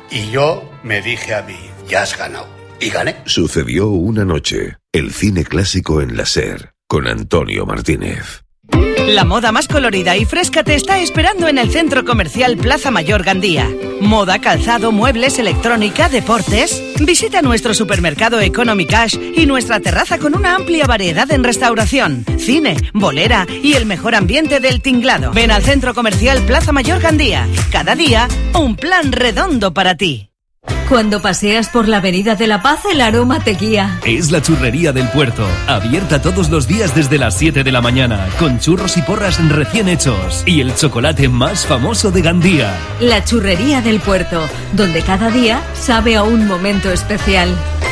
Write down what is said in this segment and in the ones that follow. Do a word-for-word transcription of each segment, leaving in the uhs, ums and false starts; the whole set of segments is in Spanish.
Y yo me dije a mí, ya has ganado. Y gané. Sucedió una noche. El cine clásico en la SER, con Antonio Martínez. La moda más colorida y fresca te está esperando en el Centro Comercial Plaza Mayor Gandía. Moda, calzado, muebles, electrónica, deportes. Visita nuestro supermercado Economy Cash y nuestra terraza con una amplia variedad en restauración, cine, bolera y el mejor ambiente del tinglado. Ven al Centro Comercial Plaza Mayor Gandía. Cada día, un plan redondo para ti. Cuando paseas por la Avenida de la Paz, el aroma te guía. Es la Churrería del Puerto, abierta todos los días desde las siete de la mañana, con churros y porras recién hechos y el chocolate más famoso de Gandía. La Churrería del Puerto, donde cada día sabe a un momento especial.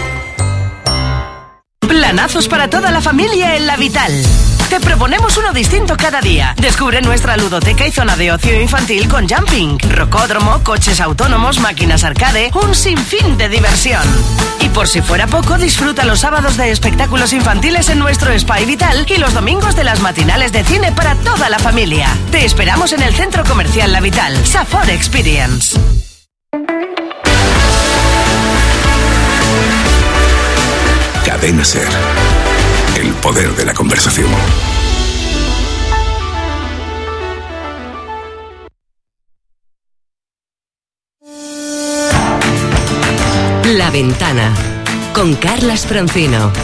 Planazos para toda la familia en La Vital. Te proponemos uno distinto cada día. Descubre nuestra ludoteca y zona de ocio infantil con jumping, rocódromo, coches autónomos, máquinas arcade, un sinfín de diversión. Y por si fuera poco, disfruta los sábados de espectáculos infantiles en nuestro Spa Vital y los domingos de las matinales de cine para toda la familia. Te esperamos en el Centro Comercial La Vital. Safor Experience. Cadena SER. El poder de la conversación. La Ventana, con Carlas Francino.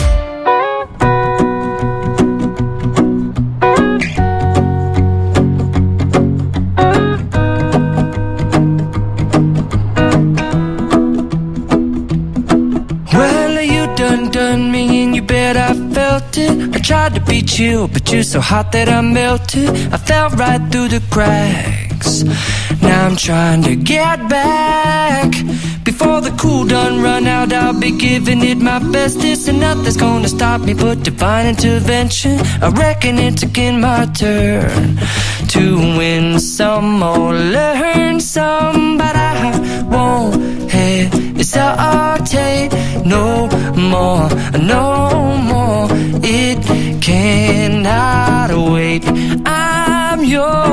I tried to be chill, but you're so hot that I melted. I fell right through the cracks. Now I'm trying to get back. Before the cool done run out, I'll be giving it my bestest, and nothing's gonna stop me but divine intervention. I reckon it's again my turn to win some or learn some, but I won't hesitate no more, no more. It cannot wait. I'm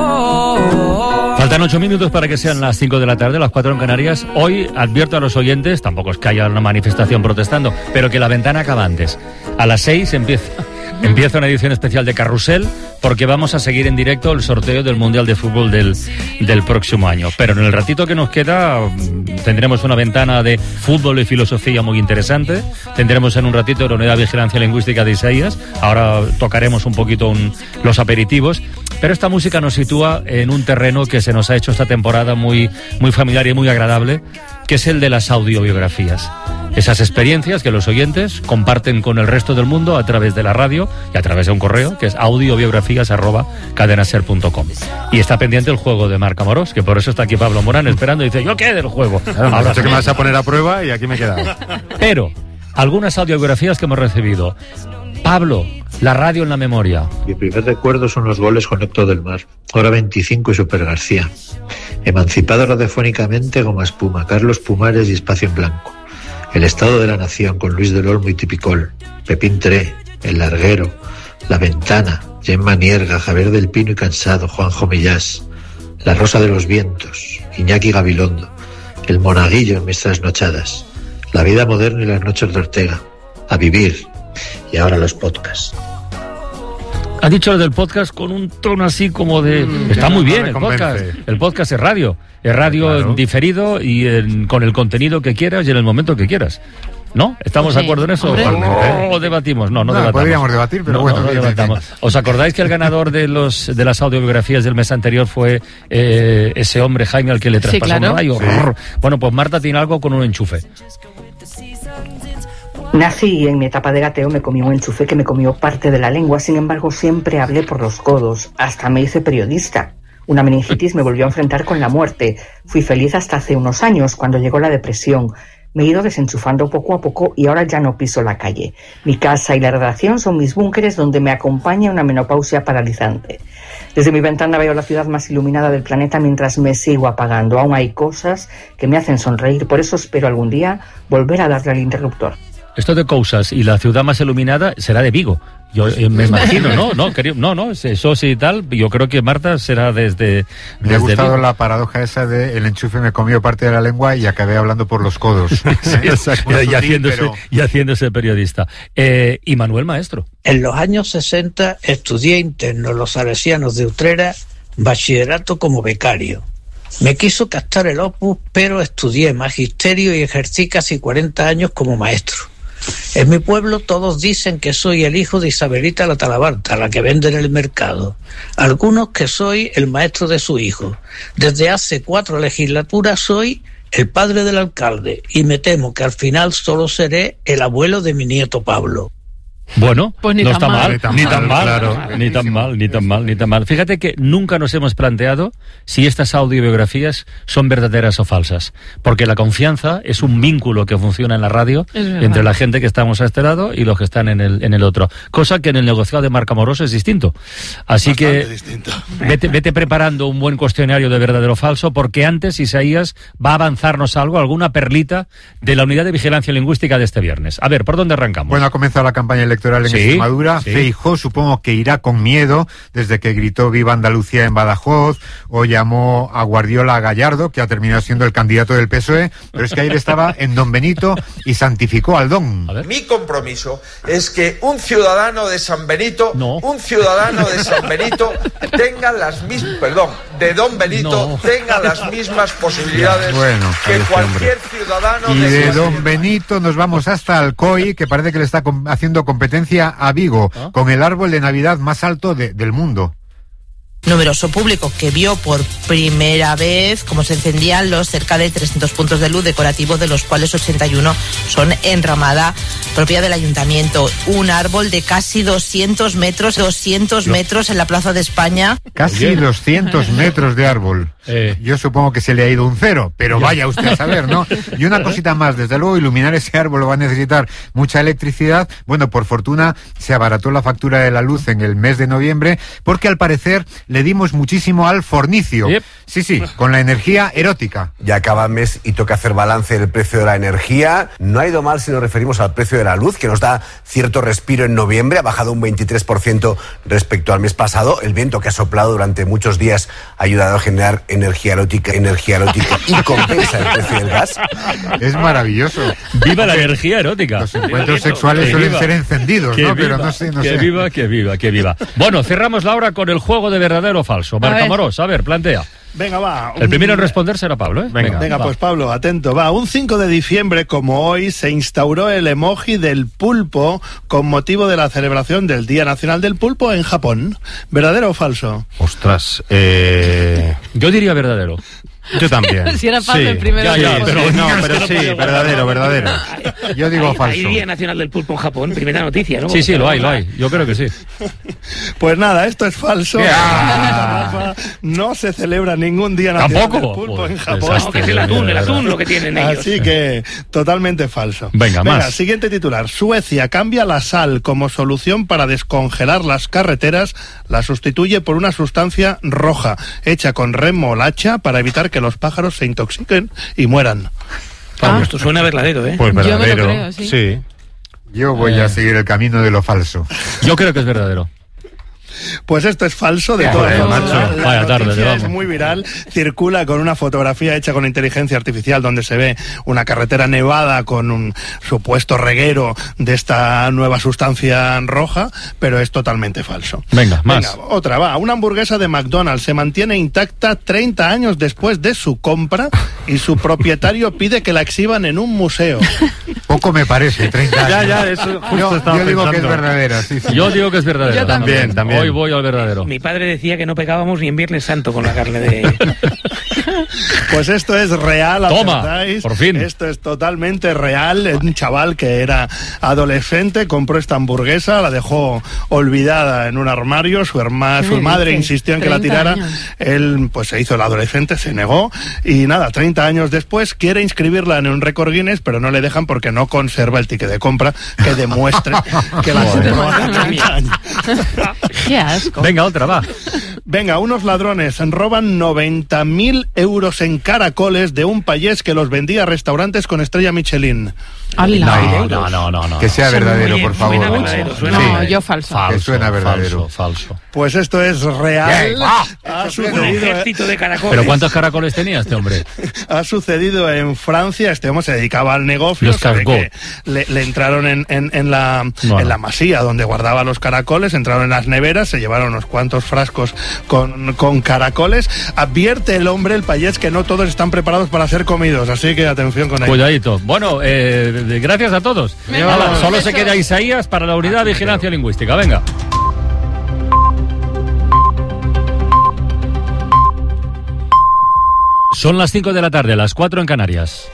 yours. Faltan ocho minutos para que sean las cinco de la tarde, las cuatro en Canarias. Hoy advierto a los oyentes, tampoco es que haya una manifestación protestando, pero que la ventana acaba antes. A las seis empieza, empieza una edición especial de Carrusel, porque vamos a seguir en directo el sorteo del Mundial de Fútbol del, del próximo año. Pero en el ratito que nos queda tendremos una ventana de fútbol y filosofía muy interesante. Tendremos en un ratito la unidad de vigilancia lingüística de Isaías. Ahora tocaremos un poquito un, los aperitivos. Pero esta música nos sitúa en un terreno que se nos ha hecho esta temporada muy, muy familiar y muy agradable, que es el de las audiobiografías. Esas experiencias que los oyentes comparten con el resto del mundo a través de la radio y a través de un correo, que es audiobiografías arroba cadenaser punto com. Y está pendiente el juego de Marc Amorós, que por eso está aquí Pablo Morán esperando y dice, ¿yo qué del juego? Claro, ahora sé que me vas a poner a prueba y aquí me he quedado. Pero algunas audiobiografías que hemos recibido. Pablo, la radio en la memoria. Mi primer recuerdo son los goles con Héctor del Mar, Hora veinticinco y Super García. Emancipado radiofónicamente como Espuma, Carlos Pumares y Espacio en Blanco. El Estado de la Nación con Luis del Olmo y Tipicol, Pepín Tré, El Larguero, La Ventana, Gemma Nierga, Javier del Pino y Cansado, Juanjo Millás, La Rosa de los Vientos, Iñaki Gabilondo, El Monaguillo en mis trasnochadas, La vida moderna y las noches de Ortega, A vivir. Y ahora los podcasts. Ha dicho lo del podcast con un tono así como de... Mm, está muy bien el podcast. El podcast es radio. Es radio claro. En diferido y en, con el contenido que quieras y en el momento que quieras. ¿No? ¿Estamos sí. de acuerdo en eso? ¿O, o debatimos? No, no, no debatamos. Podríamos debatir, pero no, bueno. No, no debatamos. ¿Os acordáis que el ganador de los de las audiobiografías del mes anterior fue eh, ese hombre, Jaime, al que le traspasó sí, claro. un rayo? Sí. Bueno, pues Marta tiene algo con un enchufe. Nací y en mi etapa de gateo me comí un enchufe que me comió parte de la lengua, sin embargo siempre hablé por los codos, hasta me hice periodista. Una meningitis me volvió a enfrentar con la muerte. Fui feliz hasta hace unos años, cuando llegó la depresión. Me he ido desenchufando poco a poco y ahora ya no piso la calle. Mi casa y la redacción son mis búnkeres donde me acompaña una menopausia paralizante. Desde mi ventana veo la ciudad más iluminada del planeta mientras me sigo apagando. Aún hay cosas que me hacen sonreír, por eso espero algún día volver a darle al interruptor. Esto de Cousas y la ciudad más iluminada será de Vigo, Yo eh, me imagino, ¿no? No, querido, no, no, eso sí y tal. Yo creo que Marta será desde... Me ha gustado Vigo. La paradoja esa de el enchufe me comió parte de la lengua y acabé hablando por los codos. Sí, y, y, haciéndose, pero... y haciéndose periodista. Eh, y Manuel Maestro. En los años sesenta estudié interno en los Salesianos de Utrera, bachillerato como becario. Me quiso captar el opus, pero estudié magisterio y ejercí casi cuarenta años como maestro. En mi pueblo todos dicen que soy el hijo de Isabelita la Talabarta, la que vende en el mercado. Algunos que soy el maestro de su hijo. Desde hace cuatro legislaturas soy el padre del alcalde y me temo que al final solo seré el abuelo de mi nieto Pablo. Bueno, pues ni no tan está mal. mal, ni tan mal, claro, ni tan mal, ni tan mal, ni tan mal. Fíjate que nunca nos hemos planteado si estas audiobiografías son verdaderas o falsas, porque la confianza es un vínculo que funciona en la radio entre la gente que estamos a este lado y los que están en el en el otro, cosa que en el negociado de marca amorosa es distinto. Así Bastante que distinto. Vete, vete preparando un buen cuestionario de verdadero o falso, porque antes Isaías va a avanzarnos algo, alguna perlita de la unidad de vigilancia lingüística de este viernes. A ver, ¿por dónde arrancamos? Bueno, ha comenzado la campaña electoral electoral en sí, Extremadura. Sí. Feijóo supongo que irá con miedo desde que gritó Viva Andalucía en Badajoz o llamó a Guardiola a Gallardo, que ha terminado siendo el candidato del P S O E, pero es que ayer estaba en Don Benito y santificó al Don. Mi compromiso es que un ciudadano de San Benito, no. un ciudadano de San Benito tenga las mismas, perdón, de Don Benito no. tenga las mismas posibilidades bueno, que cualquier hombre. ciudadano y de, de Don Benito nos vamos hasta Alcoy, que parece que le está com- haciendo competencia a Vigo, ¿ah? con el árbol de Navidad más alto de, del mundo. Numeroso público que vio por primera vez cómo se encendían los cerca de trescientos puntos de luz decorativos, de los cuales ochenta y uno son enramada propia del ayuntamiento. Un árbol de casi doscientos metros, doscientos metros en la Plaza de España. Casi doscientos metros de árbol. Eh. Yo supongo que se le ha ido un cero, pero vaya usted a saber, ¿no? Y una cosita más, desde luego iluminar ese árbol va a necesitar mucha electricidad. Bueno, por fortuna se abarató la factura de la luz en el mes de noviembre, porque al parecer le dimos muchísimo al fornicio. Yep. Sí, sí, con la energía erótica. Ya acaba el mes y toca hacer balance del precio de la energía. No ha ido mal si nos referimos al precio de la luz, que nos da cierto respiro en noviembre. Ha bajado un veintitrés por ciento respecto al mes pasado. El viento que ha soplado durante muchos días ha ayudado a generar energía erótica, energía erótica y compensa el precio del gas. Es maravilloso. ¡Viva la energía erótica! Los encuentros sexuales suelen ser encendidos, ¿no? Viva, pero no sé, no que sé. viva, que viva, que viva. Bueno, cerramos la hora con el juego de verdadero o falso. Marca Amorós, a ver, plantea. Venga, va. El primero en responder será Pablo, ¿eh? Venga, Venga pues Pablo, atento, va. Un cinco de diciembre, como hoy, se instauró el emoji del pulpo con motivo de la celebración del Día Nacional del Pulpo en Japón. ¿Verdadero o falso? Ostras, eh... yo diría verdadero. Yo también. Si era Pablo sí. el primero. Ya, ya, pero no, pero sí, verdadero, verdadero. Yo digo hay, falso. Hay Día Nacional del Pulpo en Japón, primera noticia, ¿no? Sí, sí, lo hay, lo hay. Yo creo que sí. Pues nada, esto es falso. Yeah. No se celebra ningún Día Nacional ¿Tampoco? del Pulpo pues, en Japón. No, que es el atún, el atún lo que tienen ellos. Así que, totalmente falso. Venga, Venga, más. Siguiente titular. Suecia cambia la sal como solución para descongelar las carreteras. La sustituye por una sustancia roja, hecha con remolacha para evitar que los pájaros se intoxiquen y mueran. Ah, esto suena verdadero, ¿eh? Pues verdadero. Yo me lo creo, sí. sí. Yo voy eh. a seguir el camino de lo falso. Yo creo que es verdadero. Pues esto es falso de ya, todas bueno, formas. La, la Vaya noticia tarde, es muy viral, circula con una fotografía hecha con inteligencia artificial donde se ve una carretera nevada con un supuesto reguero de esta nueva sustancia roja, pero es totalmente falso. Venga, más. Venga, otra, va. Una hamburguesa de McDonald's se mantiene intacta treinta años después de su compra y su propietario pide que la exhiban en un museo. Poco me parece, treinta años. Ya, ya, eso justo yo, estaba yo digo pensando. que es verdadera, sí, sí. Yo digo que es verdadera. Yo también, también. también. Hoy voy al verdadero. Mi padre decía que no pegábamos ni en Viernes Santo con la carne de... Pues esto es real, Toma, acertáis. por fin. Esto es totalmente real. Un chaval que era adolescente compró esta hamburguesa, la dejó olvidada en un armario. Su hermana, su madre insistió en que la tirara. Años. Él, pues se hizo el adolescente, se negó y nada, treinta años después quiere inscribirla en un récord Guinness, pero no le dejan porque no conserva el ticket de compra que demuestre que la compró hace treinta años. Qué asco. Venga, otra, va. Venga, unos ladrones roban noventa mil euros en caracoles de un payés que los vendía a restaurantes con estrella Michelin. No, no, no, no, no. Que sea verdadero, por favor. Verdadero, suena, no, yo falso. Falso, que suena verdadero. Falso, falso. Pues esto es real. Ah, ha sucedido, un ejército de caracoles. ¿Pero cuántos caracoles tenía este hombre? Ha sucedido en Francia. Este hombre se dedicaba al negocio. Los casgó. Le, le entraron en, en, en, la, bueno. en la masía donde guardaba los caracoles, entraron en las neveras, se llevaron unos cuantos frascos con, con caracoles. Advierte el hombre, el payés, que no todos están preparados para ser comidos, así que atención con ello. Cuidadito. Bueno, eh, gracias a todos. Hala, solo se queda Isaías para la unidad de vigilancia lingüística. Venga. Son las cinco de la tarde, las cuatro en Canarias.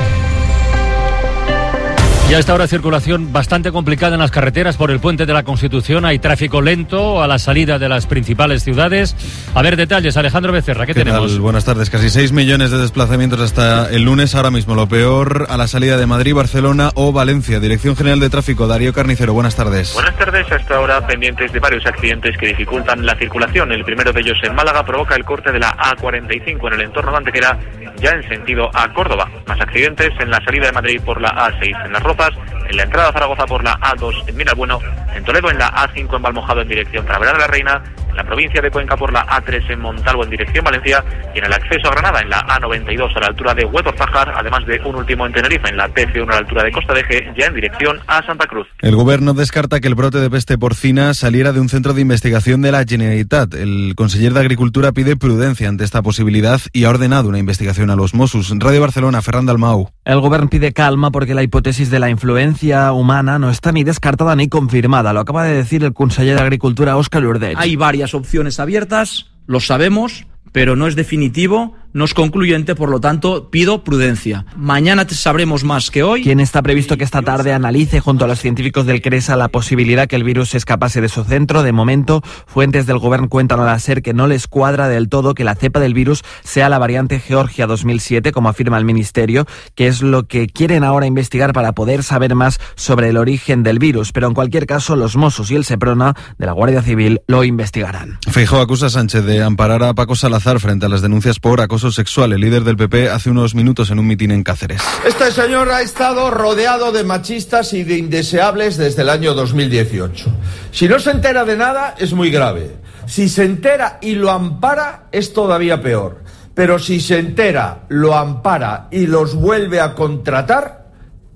Y a esta hora circulación bastante complicada en las carreteras por el Puente de la Constitución. Hay tráfico lento a la salida de las principales ciudades. A ver detalles, Alejandro Becerra, ¿qué, ¿Qué tenemos? Tal? Buenas tardes, casi seis millones de desplazamientos hasta el lunes. Ahora mismo lo peor a la salida de Madrid, Barcelona o Valencia. Dirección General de Tráfico, Darío Carnicero, buenas tardes. Buenas tardes, hasta ahora pendientes de varios accidentes que dificultan la circulación. El primero de ellos en Málaga provoca el corte de la A cuarenta y cinco en el entorno de Antequera, ya en sentido a Córdoba. Más accidentes en la salida de Madrid por la A seis en Las Rozas, en la entrada a Zaragoza por la A dos en Miralbueno, en Toledo en la A cinco en Valmojado en dirección Talavera de la Reina, en la provincia de Cuenca por la A tres en Montalvo en dirección Valencia y en el acceso a Granada en la A noventa y dos a la altura de Huetor-Pájar, además de un último en Tenerife en la T C uno a la altura de Costa de Eje, ya en dirección a Santa Cruz. El Gobierno descarta que el brote de peste porcina saliera de un centro de investigación de la Generalitat. El conseller de Agricultura pide prudencia ante esta posibilidad y ha ordenado una investigación a los Mossos. Radio Barcelona, Ferran Dalmau. El Gobierno pide calma porque la hipótesis de la influencia humana no está ni descartada ni confirmada. Lo acaba de decir el conseller de Agricultura, Óscar Urdet. Hay varias opciones abiertas, lo sabemos, pero no es definitivo, no es concluyente, por lo tanto, pido prudencia. Mañana sabremos más que hoy. Quien está previsto que esta tarde analice junto a los científicos del CRESA la posibilidad que el virus escapase de su centro. De momento, fuentes del gobierno cuentan a la SER que no les cuadra del todo que la cepa del virus sea la variante Georgia dos mil siete, como afirma el Ministerio, que es lo que quieren ahora investigar para poder saber más sobre el origen del virus. Pero en cualquier caso, los Mossos y el Seprona de la Guardia Civil lo investigarán. Feijóo acusa a Sánchez de amparar a Paco Salazar frente a las denuncias por acoso sexual. El líder del P P hace unos minutos en un mitin en Cáceres. Este señor ha estado rodeado de machistas y de indeseables desde el año dos mil dieciocho. Si no se entera de nada, es muy grave. Si se entera y lo ampara, es todavía peor. Pero si se entera, lo ampara y los vuelve a contratar,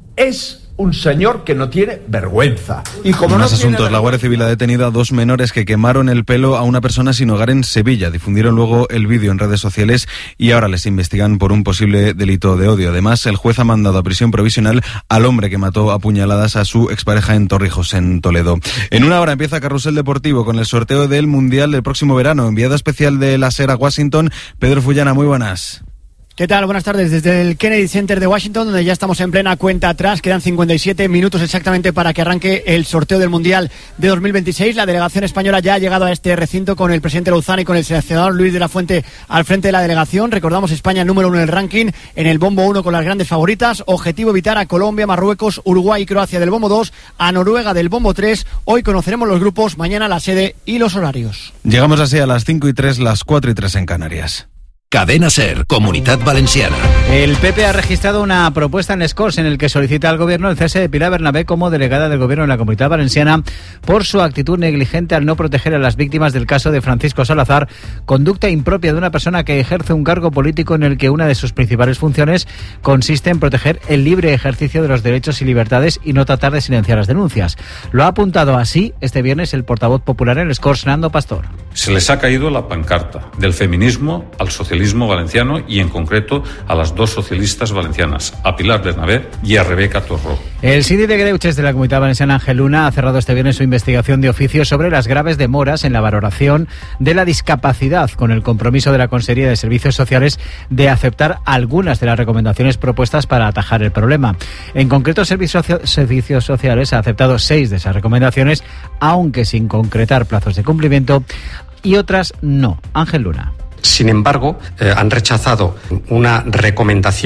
es un señor que no tiene vergüenza. Y como en no más asuntos, tiene... la Guardia Civil ha detenido a dos menores que quemaron el pelo a una persona sin hogar en Sevilla. Difundieron luego el vídeo en redes sociales y ahora les investigan por un posible delito de odio. Además, el juez ha mandado a prisión provisional al hombre que mató a puñaladas a su expareja en Torrijos, en Toledo. En una hora empieza Carrusel Deportivo con el sorteo del Mundial del próximo verano. Enviado especial de la SER a Washington, Pedro Fullana, muy buenas. ¿Qué tal? Buenas tardes desde el Kennedy Center de Washington, donde ya estamos en plena cuenta atrás. Quedan cincuenta y siete minutos exactamente para que arranque el sorteo del Mundial de dos mil veintiséis. La delegación española ya ha llegado a este recinto con el presidente Louzán y con el seleccionador Luis de la Fuente al frente de la delegación. Recordamos, España número uno en el ranking, en el bombo uno con las grandes favoritas. Objetivo evitar a Colombia, Marruecos, Uruguay y Croacia del bombo dos, a Noruega del bombo tres. Hoy conoceremos los grupos, mañana la sede y los horarios. Llegamos así a las cinco y tres, las cuatro y tres en Canarias. Cadena SER, Comunitat Valenciana. El P P ha registrado una propuesta en Scores en el que solicita al Gobierno el cese de Pilar Bernabé como delegada del Gobierno en la Comunitat Valenciana por su actitud negligente al no proteger a las víctimas del caso de Francisco Salazar, conducta impropia de una persona que ejerce un cargo político en el que una de sus principales funciones consiste en proteger el libre ejercicio de los derechos y libertades y no tratar de silenciar las denuncias. Lo ha apuntado así este viernes el portavoz popular en Scores, Nando Pastor. Se les ha caído la pancarta del feminismo al socialismo valenciano y en concreto a las dos socialistas valencianas, a Pilar Bernabé y a Rebeca Torró. El síndic de Greuges de la Comunitat Valenciana, Ángel Luna, ha cerrado este viernes su investigación de oficio sobre las graves demoras en la valoración de la discapacidad, con el compromiso de la Consejería de Servicios Sociales de aceptar algunas de las recomendaciones propuestas para atajar el problema. En concreto, Servicios, Servicios Sociales ha aceptado seis de esas recomendaciones, aunque sin concretar plazos de cumplimiento, y otras no. Ángel Luna. Sin embargo, eh, han rechazado una recomendación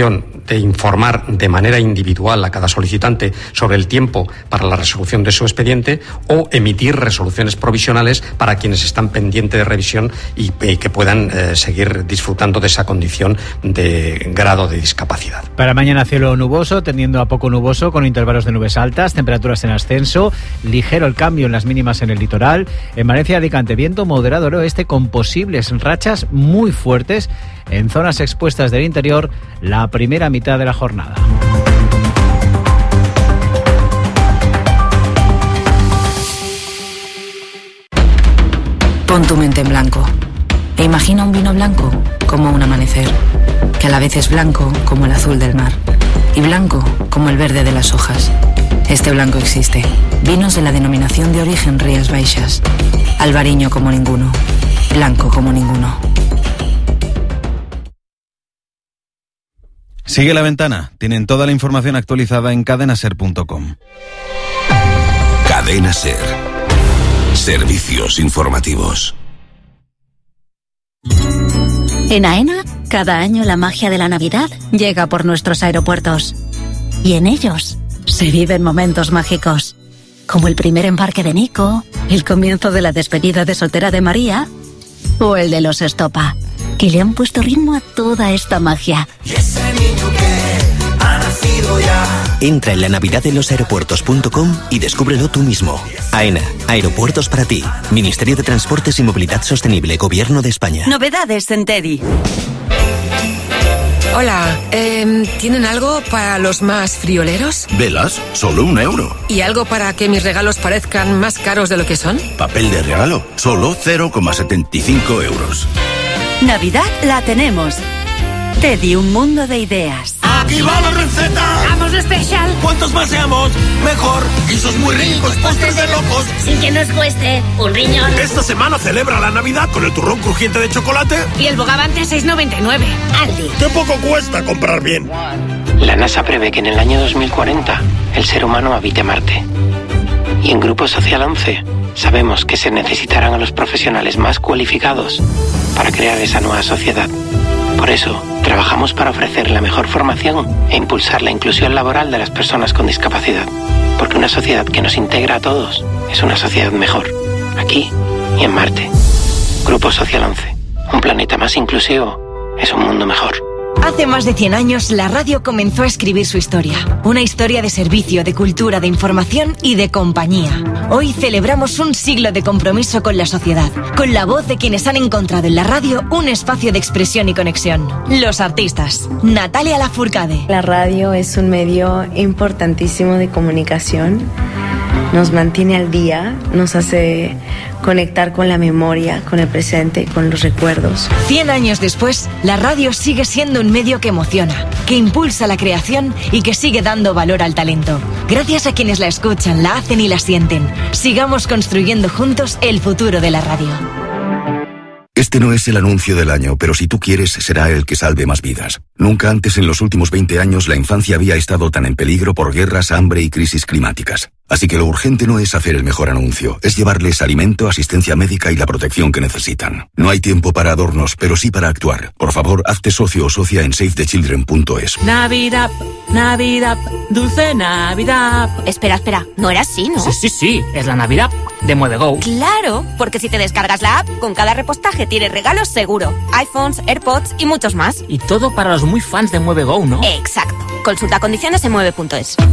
de informar de manera individual a cada solicitante sobre el tiempo para la resolución de su expediente, o emitir resoluciones provisionales para quienes están pendientes de revisión y, y que puedan eh, seguir disfrutando de esa condición de grado de discapacidad. Para mañana cielo nuboso, tendiendo a poco nuboso, con intervalos de nubes altas, temperaturas en ascenso, ligero el cambio en las mínimas en el litoral. En Valencia, Alicante, viento moderado al oeste con posibles rachas muy fuertes en zonas expuestas del interior la primera mitad de la jornada. Pon tu mente en blanco e imagina un vino blanco como un amanecer, que a la vez es blanco como el azul del mar y blanco como el verde de las hojas. Este blanco existe. Vinos de la denominación de origen Rías Baixas. Albariño como ninguno. Blanco como ninguno. Sigue La Ventana. Tienen toda la información actualizada en cadena ser punto com. Cadena Ser. Servicios informativos. En AENA, cada año la magia de la Navidad llega por nuestros aeropuertos. Y en ellos se viven momentos mágicos, como el primer embarque de Nico, el comienzo de la despedida de soltera de María o el de los Estopa, que le han puesto ritmo a toda esta magia. Y ese niño que ha nacido ya. Entra en la navidad de los aeropuertos punto com y descúbrelo tú mismo. AENA, Aeropuertos para ti. Ministerio de Transportes y Movilidad Sostenible, Gobierno de España. Novedades en Teddy. Hola, eh, ¿tienen algo para los más frioleros? Velas, solo un euro. ¿Y algo para que mis regalos parezcan más caros de lo que son? Papel de regalo, solo cero coma setenta y cinco euros. Navidad la tenemos. Teddy, un mundo de ideas. ¡Aquí va la receta! ¡Vamos especial! ¡Cuantos más seamos, mejor! ¡Guisos muy ricos, postres de locos! Sin que nos cueste un riñón. Esta semana celebra la Navidad con el turrón crujiente de chocolate. Y el bogavante seis noventa y nueve. Aldi. ¡Qué poco cuesta comprar bien! La NASA prevé que en el año dos mil cuarenta el ser humano habite Marte. Y en Grupo Social once sabemos que se necesitarán a los profesionales más cualificados para crear esa nueva sociedad. Por eso, trabajamos para ofrecer la mejor formación e impulsar la inclusión laboral de las personas con discapacidad. Porque una sociedad que nos integra a todos es una sociedad mejor, aquí y en Marte. Grupo Social once. Un planeta más inclusivo es un mundo mejor. Hace más de cien años, la radio comenzó a escribir su historia. Una historia de servicio, de cultura, de información y de compañía. Hoy celebramos un siglo de compromiso con la sociedad, con la voz de quienes han encontrado en la radio un espacio de expresión y conexión. Los artistas. Natalia Lafourcade. La radio es un medio importantísimo de comunicación. Nos mantiene al día, nos hace conectar con la memoria, con el presente, con los recuerdos. Cien años después, la radio sigue siendo un medio que emociona, que impulsa la creación y que sigue dando valor al talento. Gracias a quienes la escuchan, la hacen y la sienten. Sigamos construyendo juntos el futuro de la radio. Este no es el anuncio del año, pero si tú quieres, será el que salve más vidas. Nunca antes en los últimos veinte años la infancia había estado tan en peligro por guerras, hambre y crisis climáticas. Así que lo urgente no es hacer el mejor anuncio, es llevarles alimento, asistencia médica y la protección que necesitan. No hay tiempo para adornos, pero sí para actuar. Por favor, hazte socio o socia en save the children punto es. Navidad, Navidad, dulce Navidad. Espera, espera, no era así, ¿no? Sí, sí, sí, es la Navidad de MueveGo. Claro, porque si te descargas la app, con cada repostaje tienes regalos seguro. iPhones, AirPods y muchos más. Y todo para los muy fans de MueveGo, ¿no? Exacto. Consulta condiciones en mueve punto es.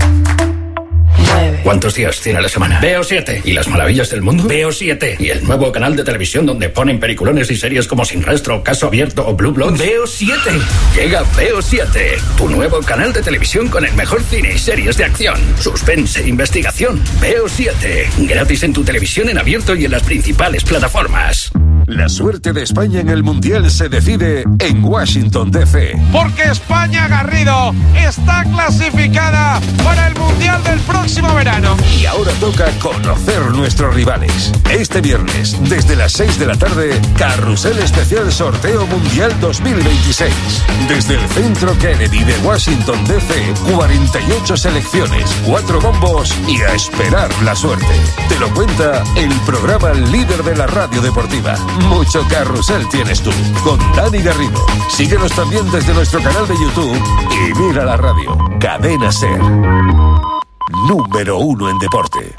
¿Cuántos días tiene la semana? Veo siete. ¿Y las maravillas del mundo? Veo siete. ¿Y el nuevo canal de televisión donde ponen peliculones y series como Sin Rastro, Caso Abierto o Blue Bloods? Veo siete. Llega Veo siete, tu nuevo canal de televisión con el mejor cine y series de acción, suspense e investigación. Veo siete. Gratis en tu televisión en abierto y en las principales plataformas. La suerte de España en el Mundial se decide en Washington, D C. Porque España, Garrido, está clasificada para el Mundial del próximo verano. Y ahora toca conocer nuestros rivales. Este viernes, desde las seis de la tarde, Carrusel Especial Sorteo Mundial dos mil veintiséis. Desde el Centro Kennedy de Washington, D C, cuarenta y ocho selecciones, cuatro bombos y a esperar la suerte. Te lo cuenta el programa líder de la radio deportiva. mucho carrusel tienes tú, con Dani Garrido. Síguenos también desde nuestro canal de YouTube y mira la radio. Cadena SER. Número uno en deporte.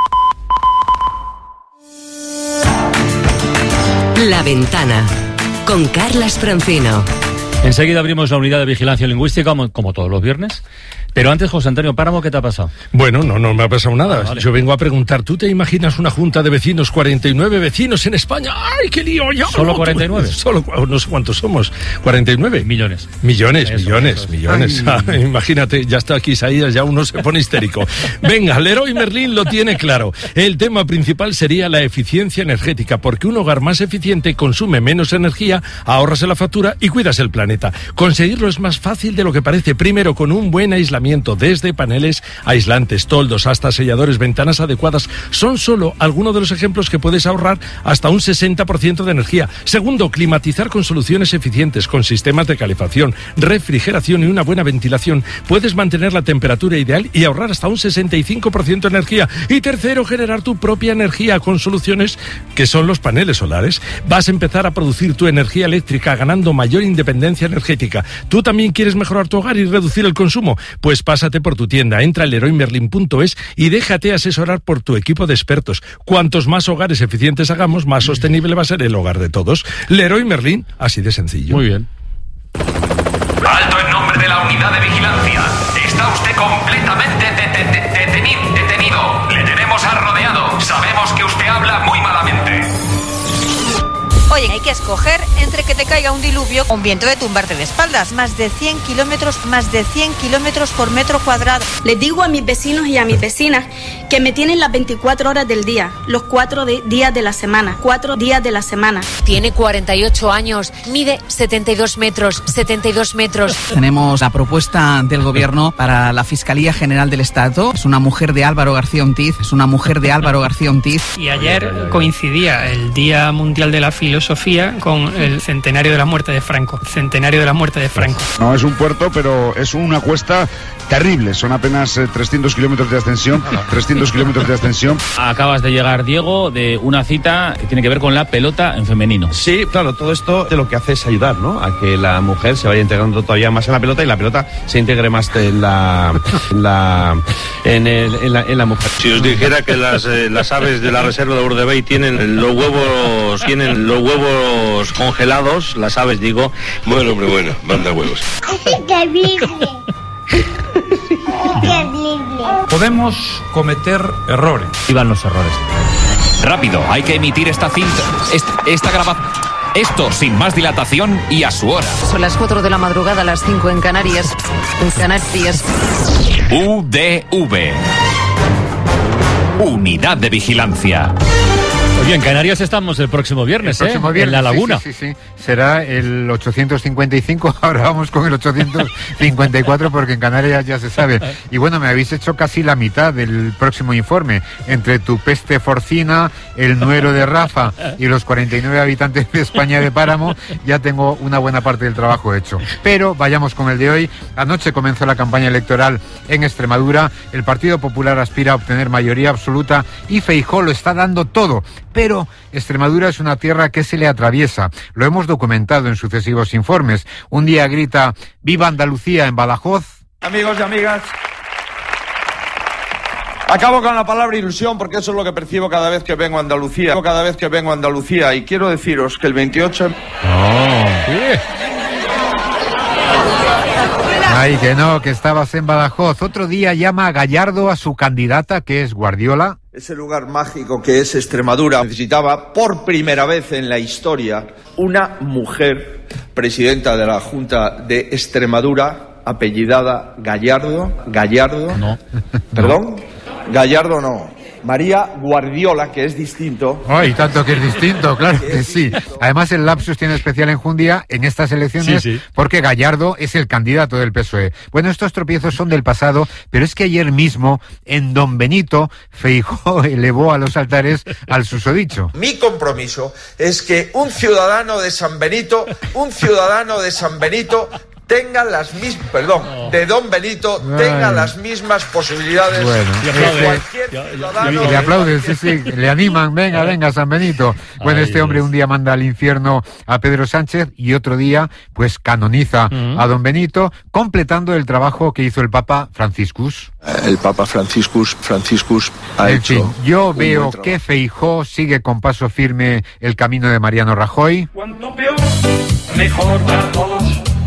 La Ventana, con Carlas Francino. Enseguida abrimos la unidad de vigilancia lingüística, como, como todos los viernes. Pero antes, José Antonio Páramo, ¿qué te ha pasado? Bueno, no, no me ha pasado nada. Ah, vale. Yo vengo a preguntar, ¿tú te imaginas una junta de vecinos, cuarenta y nueve vecinos en España? ¡Ay, qué lío! Ya, ¿Solo no, cuarenta y nueve? Solo, no sé cuántos somos. ¿cuarenta y nueve? Millones. Millones, Eso, millones, eso. millones. Ah, imagínate, ya está aquí Isaías, ya uno se pone histérico. Venga, Leroy Merlin lo tiene claro. El tema principal sería la eficiencia energética, porque un hogar más eficiente consume menos energía, ahorras en la factura y cuidas el planeta. Conseguirlo es más fácil de lo que parece. Primero, con un buen aislamiento, desde paneles aislantes, toldos, hasta selladores, ventanas adecuadas. Son solo algunos de los ejemplos que puedes ahorrar hasta un sesenta por ciento de energía. Segundo, climatizar con soluciones eficientes, con sistemas de calefacción, refrigeración y una buena ventilación. Puedes mantener la temperatura ideal y ahorrar hasta un sesenta y cinco por ciento de energía. Y tercero, generar tu propia energía con soluciones que son los paneles solares. Vas a empezar a producir tu energía eléctrica ganando mayor independencia energética. ¿Tú también quieres mejorar tu hogar y reducir el consumo? Pues pásate por tu tienda, entra a leroy merlin punto es y déjate asesorar por tu equipo de expertos. Cuantos más hogares eficientes hagamos, más sostenible va a ser el hogar de todos. Leroy Merlin, así de sencillo. Muy bien. Alto en nombre de la unidad de vigilancia. Está usted completamente de- de- de- detenido, detenido. Le tenemos al rodeado. Sabemos que usted habla muy malamente. Oye, hay que escoger entre que te caiga un diluvio o un viento de tumbarte de espaldas. Más de cien kilómetros, más de cien kilómetros por metro cuadrado. Les digo a mis vecinos y a mis vecinas que me tienen las veinticuatro horas del día, los cuatro de- días de la semana, cuatro días de la semana. Tiene cuarenta y ocho años, mide setenta y dos metros, setenta y dos metros. Tenemos la propuesta del gobierno para la Fiscalía General del Estado. Es una mujer de Álvaro García Ontiz, es una mujer de Álvaro García Ontiz. Y ayer coincidía el Día Mundial de la Filosofía con el centenario de la muerte de Franco. Centenario de la muerte de Franco. No es un puerto, pero es una cuesta terrible. Son apenas eh, trescientos kilómetros de ascensión. trescientos kilómetros de ascensión. Acabas de llegar, Diego, de una cita que tiene que ver con la pelota en femenino. Sí, claro, todo esto de lo que hace es ayudar, ¿no? A que la mujer se vaya integrando todavía más en la pelota y la pelota se integre más en la en la en, el, en, la, en la mujer. Si os dijera que las, eh, las aves de la reserva de Urdebey tienen los huevos tienen los huevos congelados, las aves digo, bueno, hombre, bueno, manda huevos. Terrible. Terrible. Podemos cometer errores. Iban los errores. Rápido, hay que emitir esta cinta, esta, esta grabación. Esto sin más dilatación y a su hora. Son las cuatro de la madrugada, las cinco en Canarias. En Canarias. U D V. Unidad de Vigilancia. Oye, en Canarias estamos el próximo viernes, el próximo ¿eh? viernes, en La Laguna. Sí, sí, sí, sí. Será el ochocientos cincuenta y cinco, ahora vamos con el ochocientos cincuenta y cuatro porque en Canarias ya se sabe. Y bueno, me habéis hecho casi la mitad del próximo informe. Entre tu peste porcina, el nuero de Rafa y los cuarenta y nueve habitantes de España de Páramo, ya tengo una buena parte del trabajo hecho. Pero vayamos con el de hoy. Anoche comenzó la campaña electoral en Extremadura. El Partido Popular aspira a obtener mayoría absoluta y Feijóo lo está dando todo. Pero Extremadura es una tierra que se le atraviesa. Lo hemos documentado en sucesivos informes. Un día grita ¡Viva Andalucía! En Badajoz. Amigos y amigas, acabo con la palabra ilusión porque eso es lo que percibo cada vez que vengo a Andalucía. Cada vez que vengo a Andalucía y quiero deciros que el veintiocho... Oh, sí. Ay, que no, que estabas en Badajoz. Otro día llama a Gallardo a su candidata, que es Guardiola. Ese lugar mágico que es Extremadura necesitaba por primera vez en la historia una mujer presidenta de la Junta de Extremadura apellidada Gallardo. Gallardo. No. ¿Perdón? Gallardo no. María Guardiola, que es distinto. Ay, tanto que es distinto, claro que sí. Además, el lapsus tiene especial enjundia en estas elecciones sí, sí. porque Gallardo es el candidato del P S O E. Bueno, estos tropiezos son del pasado, pero es que ayer mismo, en Don Benito, Feijóo elevó a los altares al susodicho. Mi compromiso es que un ciudadano de San Benito, un ciudadano de San Benito tenga las mismas, perdón, de Don Benito tenga Ay. las mismas posibilidades Bueno, que este- cualquier ciudadano. Y le aplauden, sí, sí, le animan, venga, venga, San Benito. Bueno, Ay, este hombre un día manda al infierno a Pedro Sánchez y otro día, pues, canoniza a Don Benito, completando el trabajo que hizo el Papa Franciscus. El Papa Franciscus, Franciscus ha En hecho fin, yo un veo buen trabajo. que Feijóo sigue con paso firme el camino de Mariano Rajoy. Cuanto peor, mejor para todos.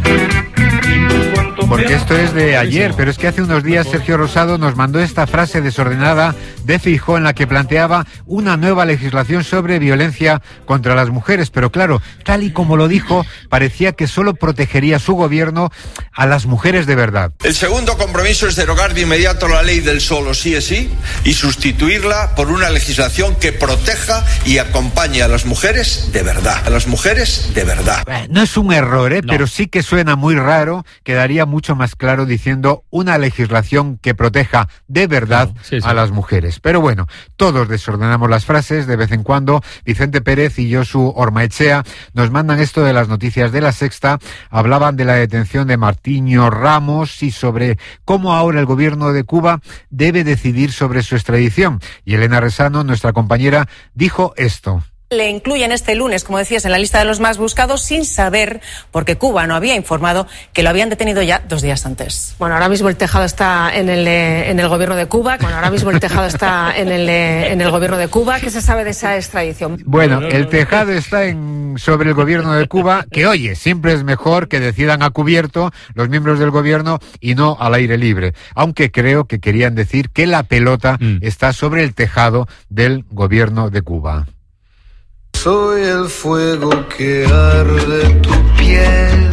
Porque esto es de ayer, pero es que hace unos días Sergio Rosado nos mandó esta frase desordenada de Feijóo en la que planteaba una nueva legislación sobre violencia contra las mujeres. Pero claro, tal y como lo dijo, parecía que solo protegería su gobierno a las mujeres de verdad. El segundo compromiso es derogar de inmediato la ley del solo sí es sí y sustituirla por una legislación que proteja y acompañe a las mujeres de verdad. A las mujeres de verdad. No es un error, ¿eh? Pero sí que suena muy raro, quedaría mucho más claro diciendo una legislación que proteja de verdad Claro, sí, sí. a las mujeres. Pero bueno, todos desordenamos las frases de vez en cuando. Vicente Pérez y Josu Ormaechea nos mandan esto de las noticias de La Sexta. Hablaban de la detención de Martiño Ramos y sobre cómo ahora el gobierno de Cuba debe decidir sobre su extradición. Y Elena Resano, nuestra compañera, dijo esto. Le incluyen este lunes, como decías, en la lista de los más buscados sin saber, porque Cuba no había informado que lo habían detenido ya dos días antes. Bueno, ahora mismo el tejado está en el, eh, en el gobierno de Cuba. Bueno, ahora mismo el tejado está en el, eh, en el gobierno de Cuba. ¿Qué se sabe de esa extradición? Bueno, el tejado está en, sobre el gobierno de Cuba, que oye, siempre es mejor que decidan a cubierto los miembros del gobierno y no al aire libre. Aunque creo que querían decir que la pelota mm. está sobre el tejado del gobierno de Cuba. Soy el fuego que arde tu piel,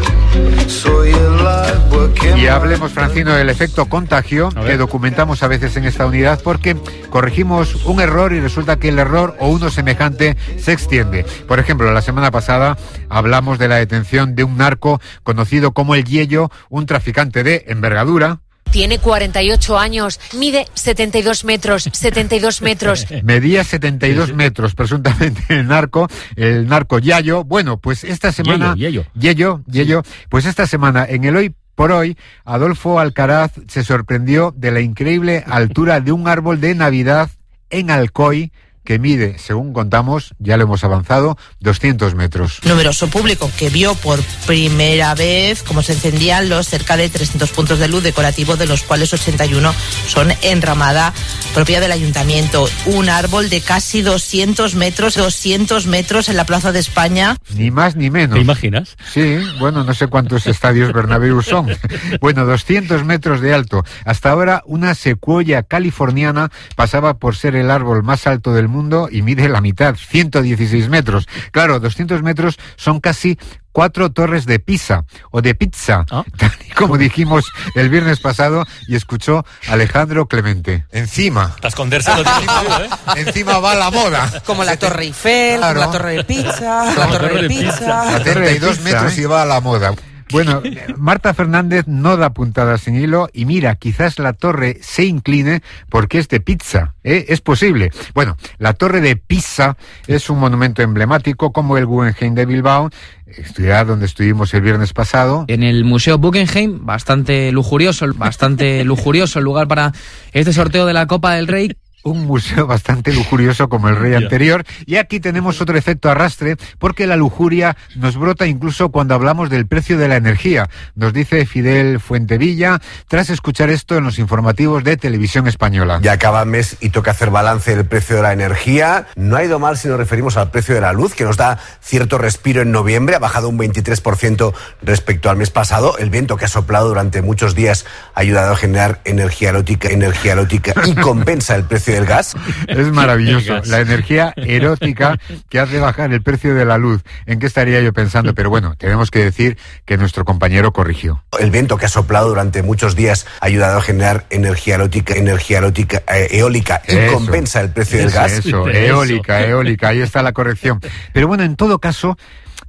soy el agua que... Y hablemos, Francino, del efecto contagio que documentamos a veces en esta unidad porque corregimos un error y resulta que el error o uno semejante se extiende. Por ejemplo, la semana pasada hablamos de la detención de un narco conocido como el Yello, un traficante de envergadura. Tiene cuarenta y ocho años, mide setenta y dos metros, setenta y dos metros. Medía setenta y dos metros, presuntamente el narco, el narco Yayo. Bueno, pues esta semana... Yello, Yello, Yello. Pues esta semana, en el Hoy por Hoy, Adolfo Alcaraz se sorprendió de la increíble altura de un árbol de Navidad en Alcoy, que mide, según contamos, ya lo hemos avanzado, doscientos metros. Numeroso público que vio por primera vez cómo se encendían los cerca de trescientos puntos de luz decorativos, de los cuales ochenta y uno son enramada propia del ayuntamiento. Un árbol de casi doscientos metros, doscientos metros en la Plaza de España. Ni más ni menos. ¿Te imaginas? Sí, bueno, no sé cuántos estadios Bernabéu son. Bueno, doscientos metros de alto. Hasta ahora, una secuoya californiana pasaba por ser el árbol más alto del mundo mundo y mide la mitad, ciento dieciséis metros. Claro, doscientos metros son casi cuatro torres de Pisa o de pizza, ¿ah? Tal y como dijimos el viernes pasado y escuchó Alejandro Clemente. Encima. Para esconderse lo típico, ¿eh? Encima va la moda. Como la Torre Eiffel, claro. La Torre de Pizza, la, la Torre de Pizza. setenta y dos metros y va a la moda. Bueno, Marta Fernández no da puntada sin hilo y mira, quizás la torre se incline porque es de pizza, ¿eh? Es posible. Bueno, la torre de Pisa es un monumento emblemático como el Guggenheim de Bilbao, ciudad donde estuvimos el viernes pasado. En el Museo Guggenheim, bastante lujurioso, bastante lujurioso el lugar para este sorteo de la Copa del Rey. Un museo bastante lujurioso como el rey anterior. Y aquí tenemos otro efecto arrastre, porque la lujuria nos brota incluso cuando hablamos del precio de la energía. Nos dice Fidel Fuentevilla, tras escuchar esto en los informativos de Televisión Española. Ya acaba el mes y toca hacer balance del precio de la energía. No ha ido mal si nos referimos al precio de la luz, que nos da cierto respiro en noviembre. Ha bajado un veintitrés por ciento respecto al mes pasado. El viento que ha soplado durante muchos días ha ayudado a generar energía erótica, energía erótica y compensa el precio del gas. Es maravilloso, la energía erótica que hace bajar el precio de la luz. ¿En qué estaría yo pensando? Pero bueno, tenemos que decir que nuestro compañero corrigió. El viento que ha soplado durante muchos días ha ayudado a generar energía erótica, energía erótica, eh, eólica y eso, compensa el precio eso, del gas. Eso, eólica, eólica, ahí está la corrección. Pero bueno, en todo caso,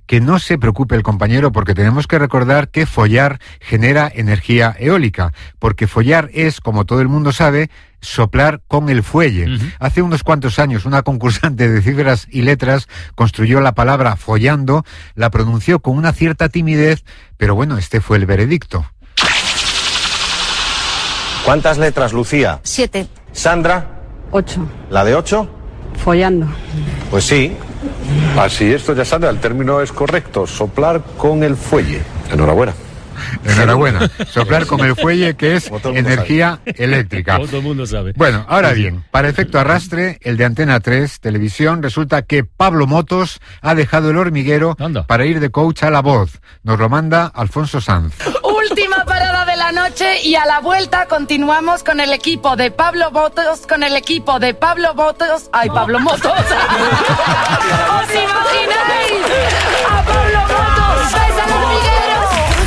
que no se preocupe el compañero, porque tenemos que recordar que follar genera energía eólica, porque follar es, como todo el mundo sabe, soplar con el fuelle. Uh-huh. Hace unos cuantos años una concursante de cifras y letras construyó la palabra follando, la pronunció con una cierta timidez, pero bueno, este fue el veredicto. ¿Cuántas letras, Lucía? Siete. Sandra. Ocho. ¿La de ocho? Follando. Pues sí. Así es, doña Sandra, el término es correcto, soplar con el fuelle. Enhorabuena. Enhorabuena. Soplar con el fuelle, que es energía sabe. eléctrica. Todo el mundo sabe. Bueno, ahora bien, para efecto arrastre, el de Antena tres, televisión, resulta que Pablo Motos ha dejado el hormiguero Anda. para ir de coach a La Voz. Nos lo manda Alfonso Sanz. Última parada de la noche y a la vuelta continuamos con el equipo de Pablo Motos, con el equipo de Pablo Motos. ¡Ay, Pablo Motos! ¿Os imagináis? ¡A Pablo Motos! ¡Vais al hormiguero!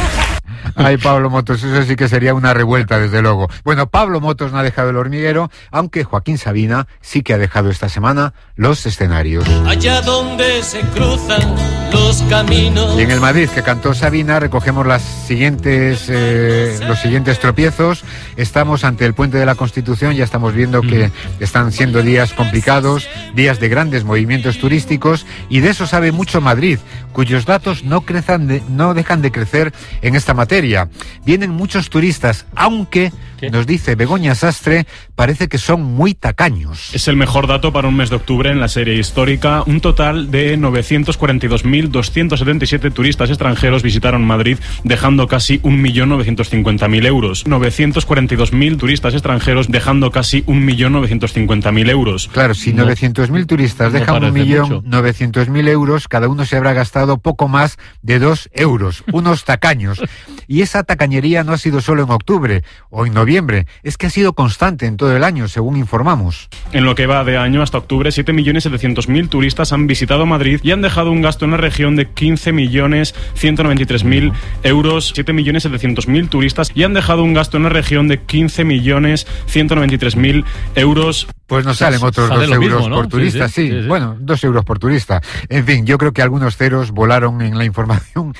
Ay, Pablo Motos, eso sí que sería una revuelta, desde luego. Bueno, Pablo Motos no ha dejado el hormiguero, aunque Joaquín Sabina sí que ha dejado esta semana los escenarios. Allá donde se cruzan los caminos. Y en el Madrid, que cantó Sabina, recogemos las siguientes, eh, los siguientes tropiezos. Estamos ante el Puente de la Constitución, ya estamos viendo que están siendo días complicados, días de grandes movimientos turísticos, y de eso sabe mucho Madrid, cuyos datos no, crezan de, no dejan de crecer en esta materia. Vienen muchos turistas, aunque, ¿Qué? nos dice Begoña Sastre, parece que son muy tacaños. Es el mejor dato para un mes de octubre en la serie histórica. Un total de novecientos cuarenta y dos mil doscientos setenta y siete turistas extranjeros visitaron Madrid, dejando casi un millón novecientos cincuenta mil euros. novecientos cuarenta y dos mil turistas extranjeros, dejando casi un millón novecientos cincuenta mil euros. Claro, si no, novecientos mil turistas no dejan un millón novecientos mil euros, cada uno se habrá gastado poco más de dos euros. Unos tacaños. Y esa tacañería no ha sido solo en octubre o en noviembre, es que ha sido constante en todo el año, según informamos. En lo que va de año hasta octubre, siete millones setecientos mil turistas han visitado Madrid y han dejado un gasto en la región de quince millones ciento noventa y tres mil euros. siete millones setecientos mil turistas y han dejado un gasto en la región de quince millones ciento noventa y tres mil euros. Pues nos salen otros Sale dos euros mismo, ¿no? por turista, sí, sí. sí, sí. Bueno, dos euros por turista. En fin, yo creo que algunos ceros volaron en la información.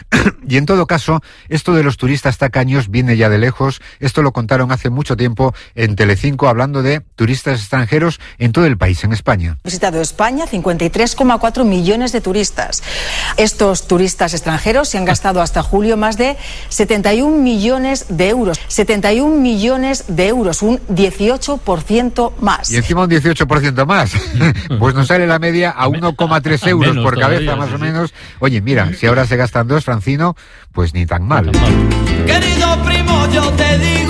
Y en todo caso, esto de los turistas tacaños viene ya de lejos. Esto lo contaron hace mucho tiempo en Telecinco, hablando de turistas extranjeros en todo el país, en España. Han visitado España cincuenta y tres coma cuatro millones de turistas. Estos turistas extranjeros se han gastado hasta julio más de setenta y un millones de euros. setenta y un millones de euros, un dieciocho por ciento más. Y encima un dieciocho por ciento más. Pues nos sale la media a uno coma tres euros menos por cabeza, todavía, más sí, o menos. Oye, mira, si ahora se gastan dos, Francino, pues ni tan mal. Querido primo, yo te digo,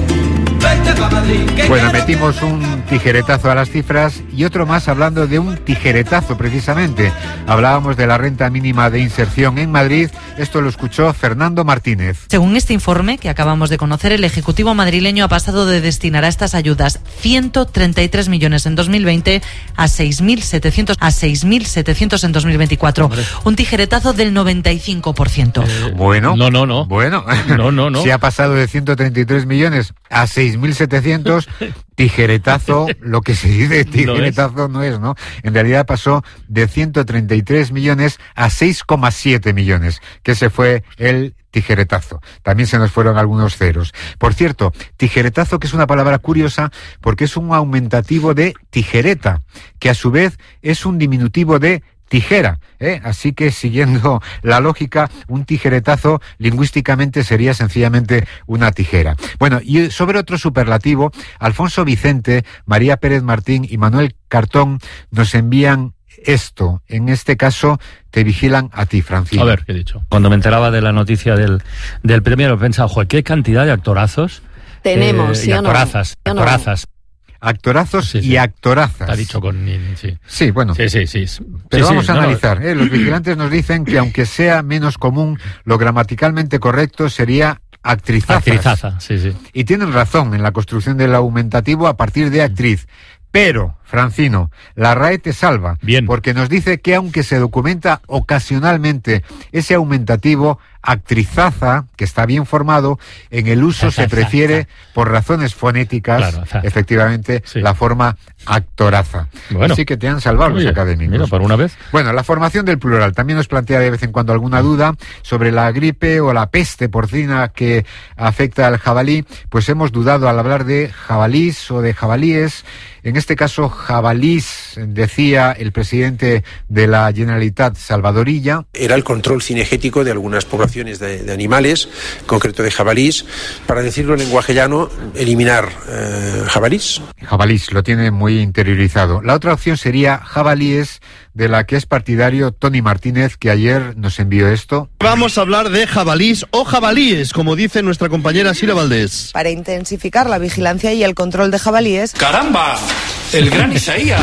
vete pa' Madrid. Bueno, metimos un tijeretazo a las cifras y otro más hablando de un tijeretazo precisamente. Hablábamos de la renta mínima de inserción en Madrid. Esto lo escuchó Fernando Martínez. Según este informe que acabamos de conocer, el Ejecutivo madrileño ha pasado de destinar a estas ayudas ciento treinta y tres millones en dos mil veinte a seis mil setecientos a seis mil setecientos en dos mil veinticuatro. Hombre. Un tijeretazo del noventa y cinco por ciento. Eh, bueno, no, no, no. Bueno, no, no, no. Si ha pasado de ciento treinta y tres millones a seis mil setecientos, tijeretazo, lo que se dice tijeretazo no es, ¿no? En realidad pasó de ciento treinta y tres millones a seis coma siete millones, que ese fue el tijeretazo. También se nos fueron algunos ceros. Por cierto, tijeretazo, que es una palabra curiosa porque es un aumentativo de tijereta, que a su vez es un diminutivo de tijera, ¿eh? Así que, siguiendo la lógica, un tijeretazo lingüísticamente sería sencillamente una tijera. Bueno, y sobre otro superlativo, Alfonso Vicente, María Pérez Martín y Manuel Cartón nos envían esto. En este caso, te vigilan a ti, Francino. A ver, ¿qué he dicho? Cuando me enteraba de la noticia del, del premio, pensaba, joder, qué cantidad de actorazos. Tenemos, eh, ¿sí y o no? actorazas, ¿Sí o no? actorazas. Actorazos sí, sí. y actorazas. Ha dicho con... Sí, sí bueno. Sí, sí, sí. Pero sí, vamos sí, a no, analizar. ¿eh? Los vigilantes nos dicen que aunque sea menos común, lo gramaticalmente correcto sería actrizazas. Actrizaza, sí, sí. Y tienen razón en la construcción del aumentativo a partir de actriz. Pero, Francino, la R A E te salva. Bien. Porque nos dice que aunque se documenta ocasionalmente ese aumentativo, actrizaza, que está bien formado, en el uso se prefiere, por razones fonéticas, claro, efectivamente, sí. la forma actoraza. Bueno, así que te han salvado oye, los académicos. Mira, por una vez. Bueno, la formación del plural también nos plantea de vez en cuando alguna duda sobre la gripe o la peste porcina que afecta al jabalí. Pues hemos dudado al hablar de jabalís o de jabalíes. En este caso, jabalís, decía el presidente de la Generalitat, Salvador Illa. Era el control cinegético de algunas poblaciones de, de animales, en concreto de jabalís. Para decirlo en lenguaje llano, eliminar eh, jabalís. Jabalís, lo tiene muy interiorizado. La otra opción sería jabalíes, de la que es partidario Tony Martínez, que ayer nos envió esto. Vamos a hablar de jabalís o jabalíes, como dice nuestra compañera Sira Valdés. Para intensificar la vigilancia y el control de jabalíes... ¡Caramba! ¡El gran Isaías!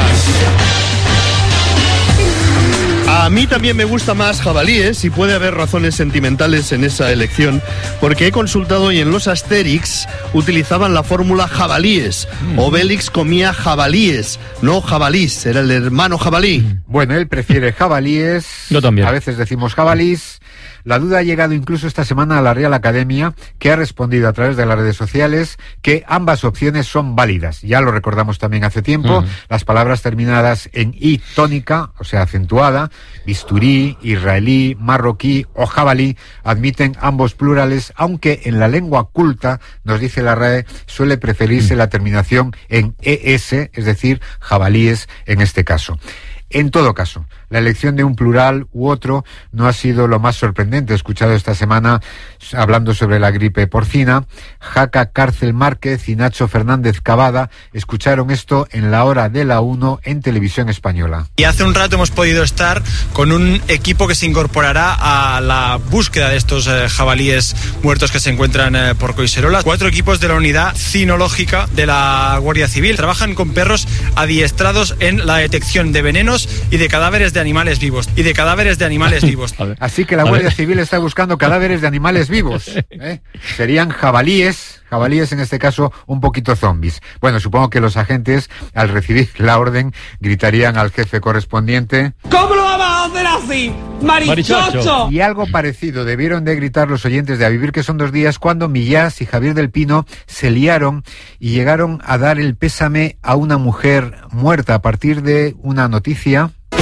A mí también me gusta más jabalíes y puede haber razones sentimentales en esa elección, porque he consultado y en los Asterix utilizaban la fórmula jabalíes. Mm. Obélix comía jabalíes, no jabalís, era el hermano jabalí. Bueno, él prefiere jabalíes. Yo también. A veces decimos jabalís. La duda ha llegado incluso esta semana a la Real Academia, que ha respondido a través de las redes sociales que ambas opciones son válidas. Ya lo recordamos también hace tiempo, uh-huh. las palabras terminadas en i tónica, o sea, acentuada, bisturí, israelí, marroquí o jabalí, admiten ambos plurales, aunque en la lengua culta, nos dice la R A E, suele preferirse uh-huh. la terminación en es, es decir, jabalíes en este caso. En todo caso, la elección de un plural u otro no ha sido lo más sorprendente. He escuchado esta semana, hablando sobre la gripe porcina, Jaca Cárcel Márquez y Nacho Fernández Cavada escucharon esto en la hora de la uno en Televisión Española. Y hace un rato hemos podido estar con un equipo que se incorporará a la búsqueda de estos eh, jabalíes muertos que se encuentran eh, por Coiserola. Cuatro equipos de la unidad cinológica de la Guardia Civil trabajan con perros adiestrados en la detección de venenos y de cadáveres de animales vivos. Y de cadáveres de animales vivos. Así que la Guardia Civil está buscando cadáveres de animales vivos. ¿eh? Serían jabalíes, jabalíes en este caso un poquito zombies. Bueno, supongo que los agentes, al recibir la orden, gritarían al jefe correspondiente: ¿cómo lo vamos a hacer así? ¡Marichocho! Y algo parecido debieron de gritar los oyentes de A Vivir que son dos días cuando Millás y Javier del Pino se liaron y llegaron a dar el pésame a una mujer muerta a partir de una noticia.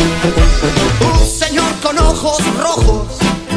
Un señor con ojos rojos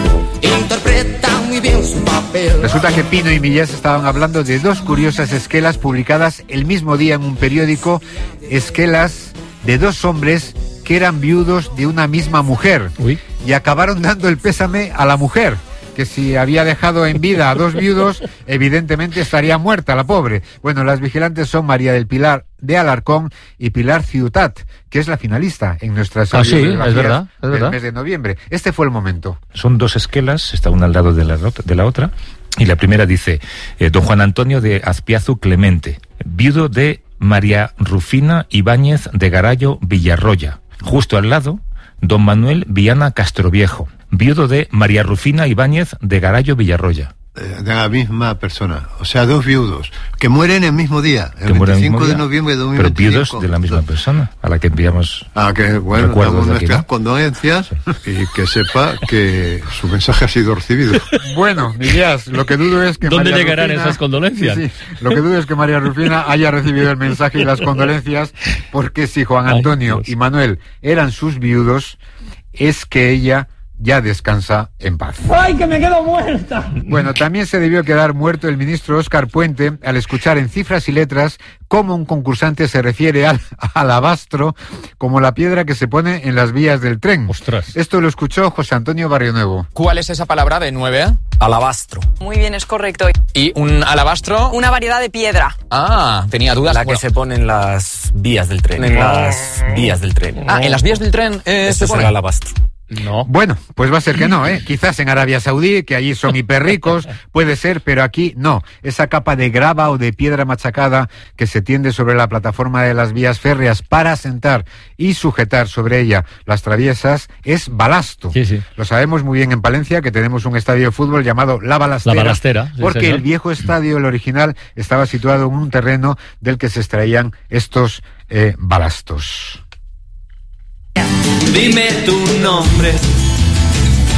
interpreta muy bien su papel. Resulta que Pino y Millás estaban hablando de dos curiosas esquelas publicadas el mismo día en un periódico, esquelas de dos hombres que eran viudos de una misma mujer. Uy. Y acabaron dando el pésame a la mujer, que si había dejado en vida a dos viudos, evidentemente estaría muerta la pobre. Bueno, las vigilantes son María del Pilar de Alarcón y Pilar Ciutat, que es la finalista en nuestras ah, sí, es verdad, es del verdad. mes de noviembre. Este fue el momento. Son dos esquelas, está una al lado de la, de la otra, y la primera dice, eh, don Juan Antonio de Azpiazu Clemente, viudo de María Rufina Ibáñez de Garallo Villarroya. Justo al lado, don Manuel Viana Castroviejo, viudo de María Rufina Ibáñez de Garallo Villarroya. De la misma persona, o sea, dos viudos que mueren el mismo día, el que veinticinco de noviembre de dos mil veinticinco. Pero viudos de la misma persona, a la que enviamos. Ah, que bueno, damos nuestras aquí, ¿no? condolencias sí. Y que sepa que su mensaje ha sido recibido. Bueno, Millás, lo que dudo es que ¿dónde María llegarán Rufina, esas condolencias? Sí, sí, lo que dudo es que María Rufina haya recibido el mensaje y las condolencias, porque si Juan Antonio Ay, y Manuel eran sus viudos, es que ella ya descansa en paz. ¡Ay, que me quedo muerta! Bueno, también se debió quedar muerto el ministro Óscar Puente al escuchar en Cifras y Letras cómo un concursante se refiere al alabastro como la piedra que se pone en las vías del tren. ¡Ostras! Esto lo escuchó José Antonio Barrionuevo. ¿Cuál es esa palabra de nueve? Alabastro. Muy bien, es correcto. ¿Y un alabastro? Una variedad de piedra. Ah, tenía dudas. La bueno. que se pone en las vías del tren. En las vías del tren. Ah, en las vías del tren eh, Este se pone es el alabastro. No. Bueno, pues va a ser que no, ¿eh? Quizás en Arabia Saudí, que allí son hiperricos, puede ser, pero aquí no. Esa capa de grava o de piedra machacada que se tiende sobre la plataforma de las vías férreas para sentar y sujetar sobre ella las traviesas es balasto. Sí, sí. Lo sabemos muy bien en Palencia, que tenemos un estadio de fútbol llamado La Balastera. La Balastera, sí, porque señor. El viejo estadio, el original, estaba situado en un terreno del que se extraían estos eh, balastos. Dime tu nombre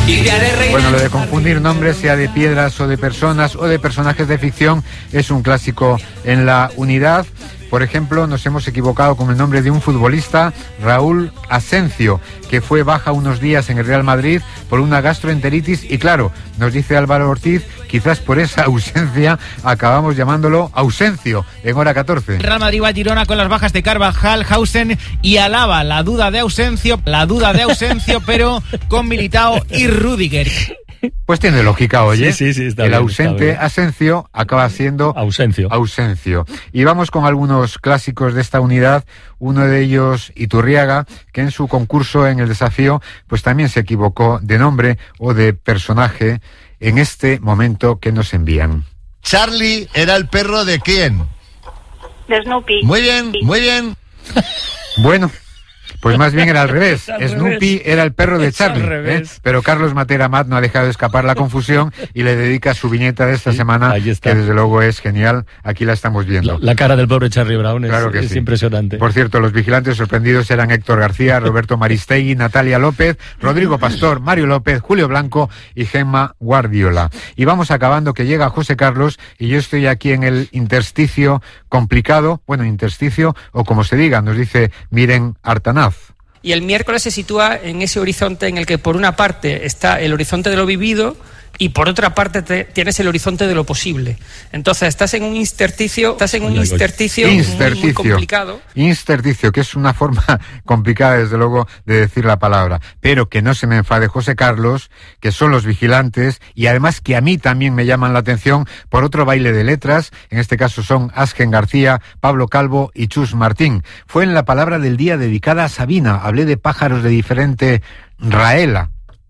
y te haré reír. Bueno, lo de confundir nombres, sea de piedras o de personas o de personajes de ficción, es un clásico en la unidad. Por ejemplo, nos hemos equivocado con el nombre de un futbolista, Raúl Asencio, que fue baja unos días en el Real Madrid por una gastroenteritis y claro, nos dice Álvaro Ortiz, quizás por esa ausencia acabamos llamándolo Ausencio en hora catorce. El Real Madrid va a Girona con las bajas de Carvajal, Hausen y Alaba. La duda de Ausencio, la duda de Ausencio, pero con Militao y Rüdiger. Pues tiene lógica, oye. Sí, sí, sí, está el bien, ausente está bien. Asencio acaba siendo Ausencio. Ausencio. Y vamos con algunos clásicos de esta unidad. Uno de ellos, Iturriaga, que en su concurso en el desafío, pues también se equivocó de nombre o de personaje en este momento que nos envían. Charlie era el perro de quién? De Snoopy. Muy bien, muy bien. Bueno. Pues más bien era al revés. al Snoopy revés. era el perro de Es al Charlie. ¿eh? revés. Pero Carlos Matera Amat no ha dejado de escapar la confusión y le dedica su viñeta de esta Sí, semana, ahí está. que desde luego es genial. Aquí la estamos viendo. La, la cara del pobre Charlie Brown es, Claro que es sí. impresionante. Por cierto, los vigilantes sorprendidos eran Héctor García, Roberto Maristegui, Natalia López, Rodrigo Pastor, Mario López, Julio Blanco y Gemma Guardiola. Y vamos acabando, que llega José Carlos y yo estoy aquí en el intersticio complicado, bueno, intersticio o como se diga, nos dice Miren Artanaz. Y el miércoles se sitúa en ese horizonte en el que por una parte está el horizonte de lo vivido y por otra parte te, tienes el horizonte de lo posible. Entonces estás en un intersticio, estás en un Oye, oye. intersticio, muy, muy complicado. Intersticio, que es una forma complicada, desde luego, de decir la palabra. Pero que no se me enfade José Carlos, que son los vigilantes, y además que a mí también me llaman la atención por otro baile de letras. En este caso son Asgen García, Pablo Calvo y Chus Martín. Fue en la palabra del día dedicada a Sabina. Hablé de pájaros de diferente raela.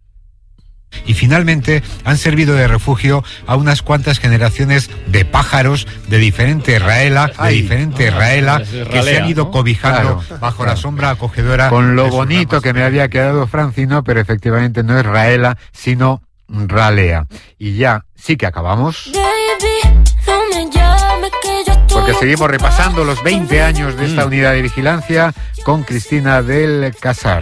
Y finalmente han servido de refugio a unas cuantas generaciones de pájaros de diferente raela, de Ay, diferente ah, raela, es de que se ralea, han ido ¿no? cobijando Claro, bajo claro. la sombra acogedora. Con lo de sus bonito ramas. ¿eh? Que me había quedado Francino, pero efectivamente no es raela, sino ralea. Y ya sí que acabamos. Porque seguimos repasando los veinte años de esta unidad de vigilancia con Cristina del Casar.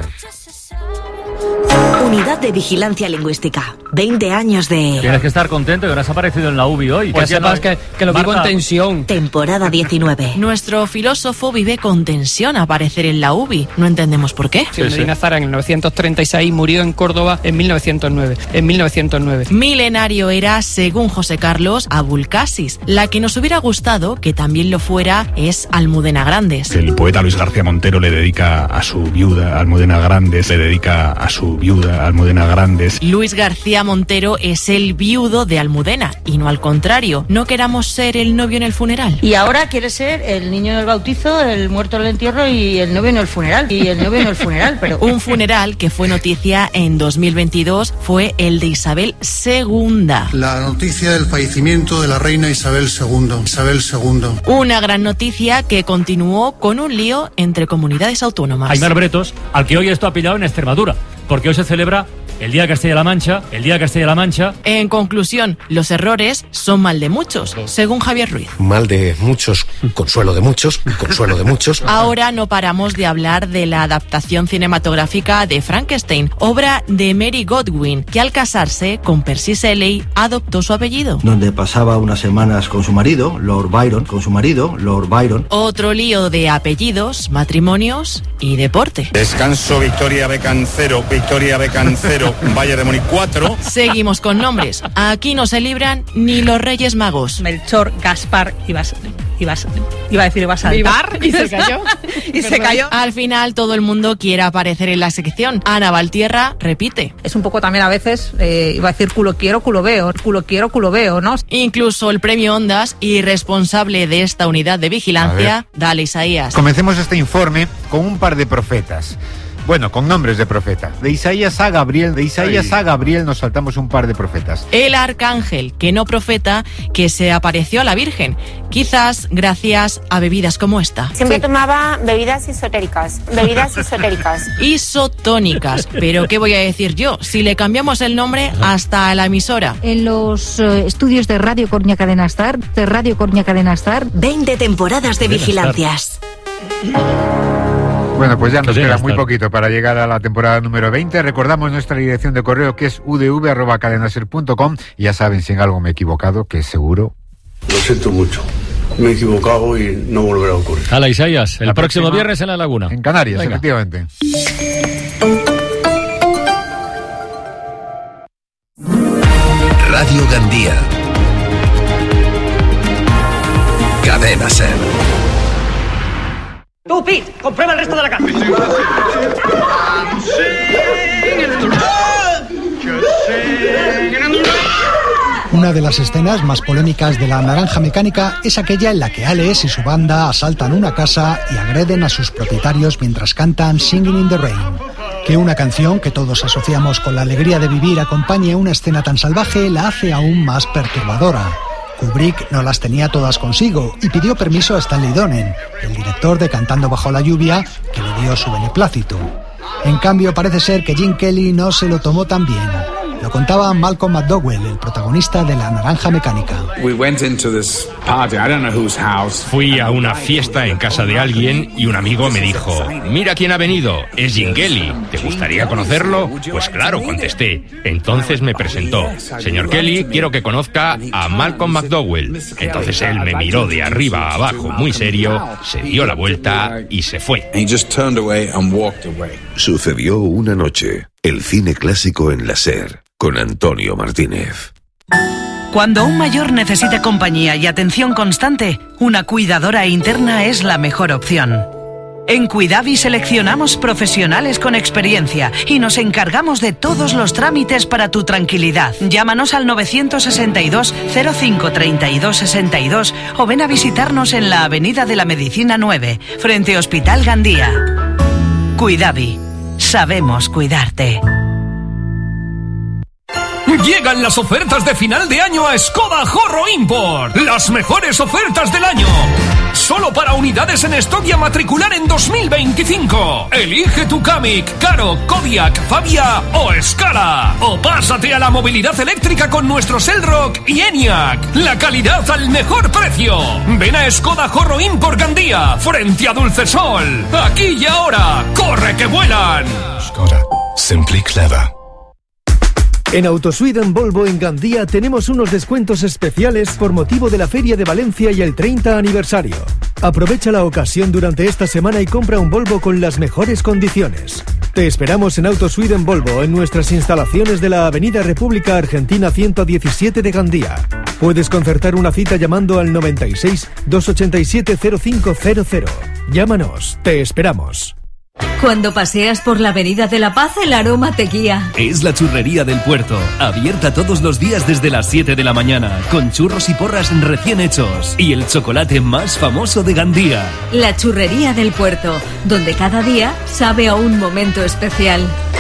Unidad de Vigilancia Lingüística. veinte años de... Tienes que estar contento que no has aparecido en la U B I hoy. Pues Que sepas no- que, que lo vivo en Marta, tensión. Temporada diecinueve. Nuestro filósofo vive con tensión a aparecer en la U B I. No entendemos por qué. Sí, Medina Zara en mil novecientos treinta y seis murió en Córdoba en mil novecientos nueve. En mil novecientos nueve. Milenario era, según José Carlos, Abulcasis. La que nos hubiera gustado que también lo fuera es Almudena Grandes. El poeta Luis García Montero le dedica a su viuda, Almudena Grandes, le dedica a su viuda, Almudena Grandes. Luis García Montero es el viudo de Almudena, y no al contrario. No queramos ser el novio en el funeral. Y ahora quiere ser el niño en el bautizo, el muerto en el entierro y el novio en el funeral. Y el novio en el funeral, pero... Un funeral que fue noticia en dos mil veintidós fue el de Isabel segunda. La noticia del fallecimiento de la reina Isabel segunda. Isabel segunda. Una gran noticia que continuó con un lío entre comunidades autónomas. Aimar Bretos, al que hoy esto ha pillado en Extremadura, porque hoy se celebra el Día de Castilla-La Mancha, el Día de Castilla-La Mancha. En conclusión, los errores son mal de muchos, según Javier Ruiz. Mal de muchos, consuelo de muchos, consuelo de muchos. Ahora no paramos de hablar de la adaptación cinematográfica de Frankenstein, obra de Mary Godwin, que al casarse con Percy Shelley adoptó su apellido. Donde pasaba unas semanas con su marido, Lord Byron, con su marido, Lord Byron. Otro lío de apellidos, matrimonios y deporte. Descanso, Victoria Beckham cero, Victoria Beckham cero, Bayern de Múnich cuatro. Seguimos con nombres. Aquí no se libran ni los Reyes Magos. Melchor, Gaspar, ibas, ibas, iba a decir ibas a saltar. Y se cayó. y se cayó. Al final todo el mundo quiere aparecer en la sección. Ana Valtierra repite. Es un poco también a veces, eh, iba a decir culo quiero, culo veo, culo quiero, culo veo, ¿no? Incluso el premio Ondas y responsable de esta unidad de vigilancia, Dale Isaías. Comencemos este informe con un par de profetas. Bueno, con nombres de profeta. De Isaías a Gabriel, de Isaías Ay. a Gabriel nos saltamos un par de profetas. El arcángel, que no profeta, que se apareció a la Virgen, quizás gracias a bebidas como esta. Siempre tomaba bebidas isotéricas, bebidas isotéricas. Isotónicas. Pero ¿qué voy a decir yo? Si le cambiamos el nombre hasta a la emisora. En los eh, estudios de Radio Corña Cadena Star, de Radio Corña Cadena Star. veinte temporadas de vigilancias. Bueno, pues ya nos Que queda llegas muy tarde. poquito para llegar a la temporada número veinte. Recordamos nuestra dirección de correo, que es u d v arroba cadenaser punto com. Y ya saben, si en algo me he equivocado, que seguro. Lo siento mucho. Me he equivocado y no volverá a ocurrir. Hala, Isaías, el La próximo próxima- viernes en La Laguna. En Canarias, Venga. efectivamente. Radio Gandía. Cadena Ser. Tú, Pete, comprueba el resto de la casa. Una de las escenas más polémicas de La Naranja Mecánica es aquella en la que Alex y su banda asaltan una casa y agreden a sus propietarios mientras cantan Singing in the Rain. Que una canción que todos asociamos con la alegría de vivir acompañe una escena tan salvaje la hace aún más perturbadora. Kubrick no las tenía todas consigo y pidió permiso a Stanley Donen, el director de Cantando bajo la lluvia, que le dio su beneplácito. En cambio, parece ser que Gene Kelly no se lo tomó tan bien. Lo contaba Malcolm McDowell, el protagonista de La Naranja Mecánica. Fui a una fiesta en casa de alguien y un amigo me dijo: mira quién ha venido, es Gene Kelly, ¿te gustaría conocerlo? Pues claro, contesté. Entonces me presentó: señor Kelly, quiero que conozca a Malcolm McDowell. Entonces él me miró de arriba a abajo muy serio, se dio la vuelta y se fue. Sucedió una noche. El cine clásico en la Ser, con Antonio Martínez. Cuando un mayor necesita compañía y atención constante, una cuidadora interna es la mejor opción. En Cuidavi seleccionamos profesionales con experiencia y nos encargamos de todos los trámites para tu tranquilidad. Llámanos al nueve seis dos, cero cinco, tres dos seis dos o ven a visitarnos en la Avenida de la Medicina nueve, frente Hospital Gandía. Cuidavi. Sabemos cuidarte. Llegan las ofertas de final de año a Skoda Horro Import. Las mejores ofertas del año. Solo para unidades en stock y a matricular en dos mil veinticinco. Elige tu Kamiq, Karo, Kodiaq, Fabia o Scala. O pásate a la movilidad eléctrica con nuestros Elrock y Enyaq. La calidad al mejor precio. Ven a Skoda Horro Import Gandía, frente a Dulcesol. Aquí y ahora. ¡Corre que vuelan! Skoda. Simply clever. En Autosweden Volvo en Gandía tenemos unos descuentos especiales por motivo de la Feria de Valencia y el treinta aniversario. Aprovecha la ocasión durante esta semana y compra un Volvo con las mejores condiciones. Te esperamos en Autosweden Volvo en nuestras instalaciones de la Avenida República Argentina ciento diecisiete de Gandía. Puedes concertar una cita llamando al noventa y seis, doscientos ochenta y siete, cero cinco cero cero. Llámanos, te esperamos. Cuando paseas por la Avenida de la Paz, el aroma te guía. Es la Churrería del Puerto, abierta todos los días desde las siete de la mañana, con churros y porras recién hechos y el chocolate más famoso de Gandía. La Churrería del Puerto, donde cada día sabe a un momento especial.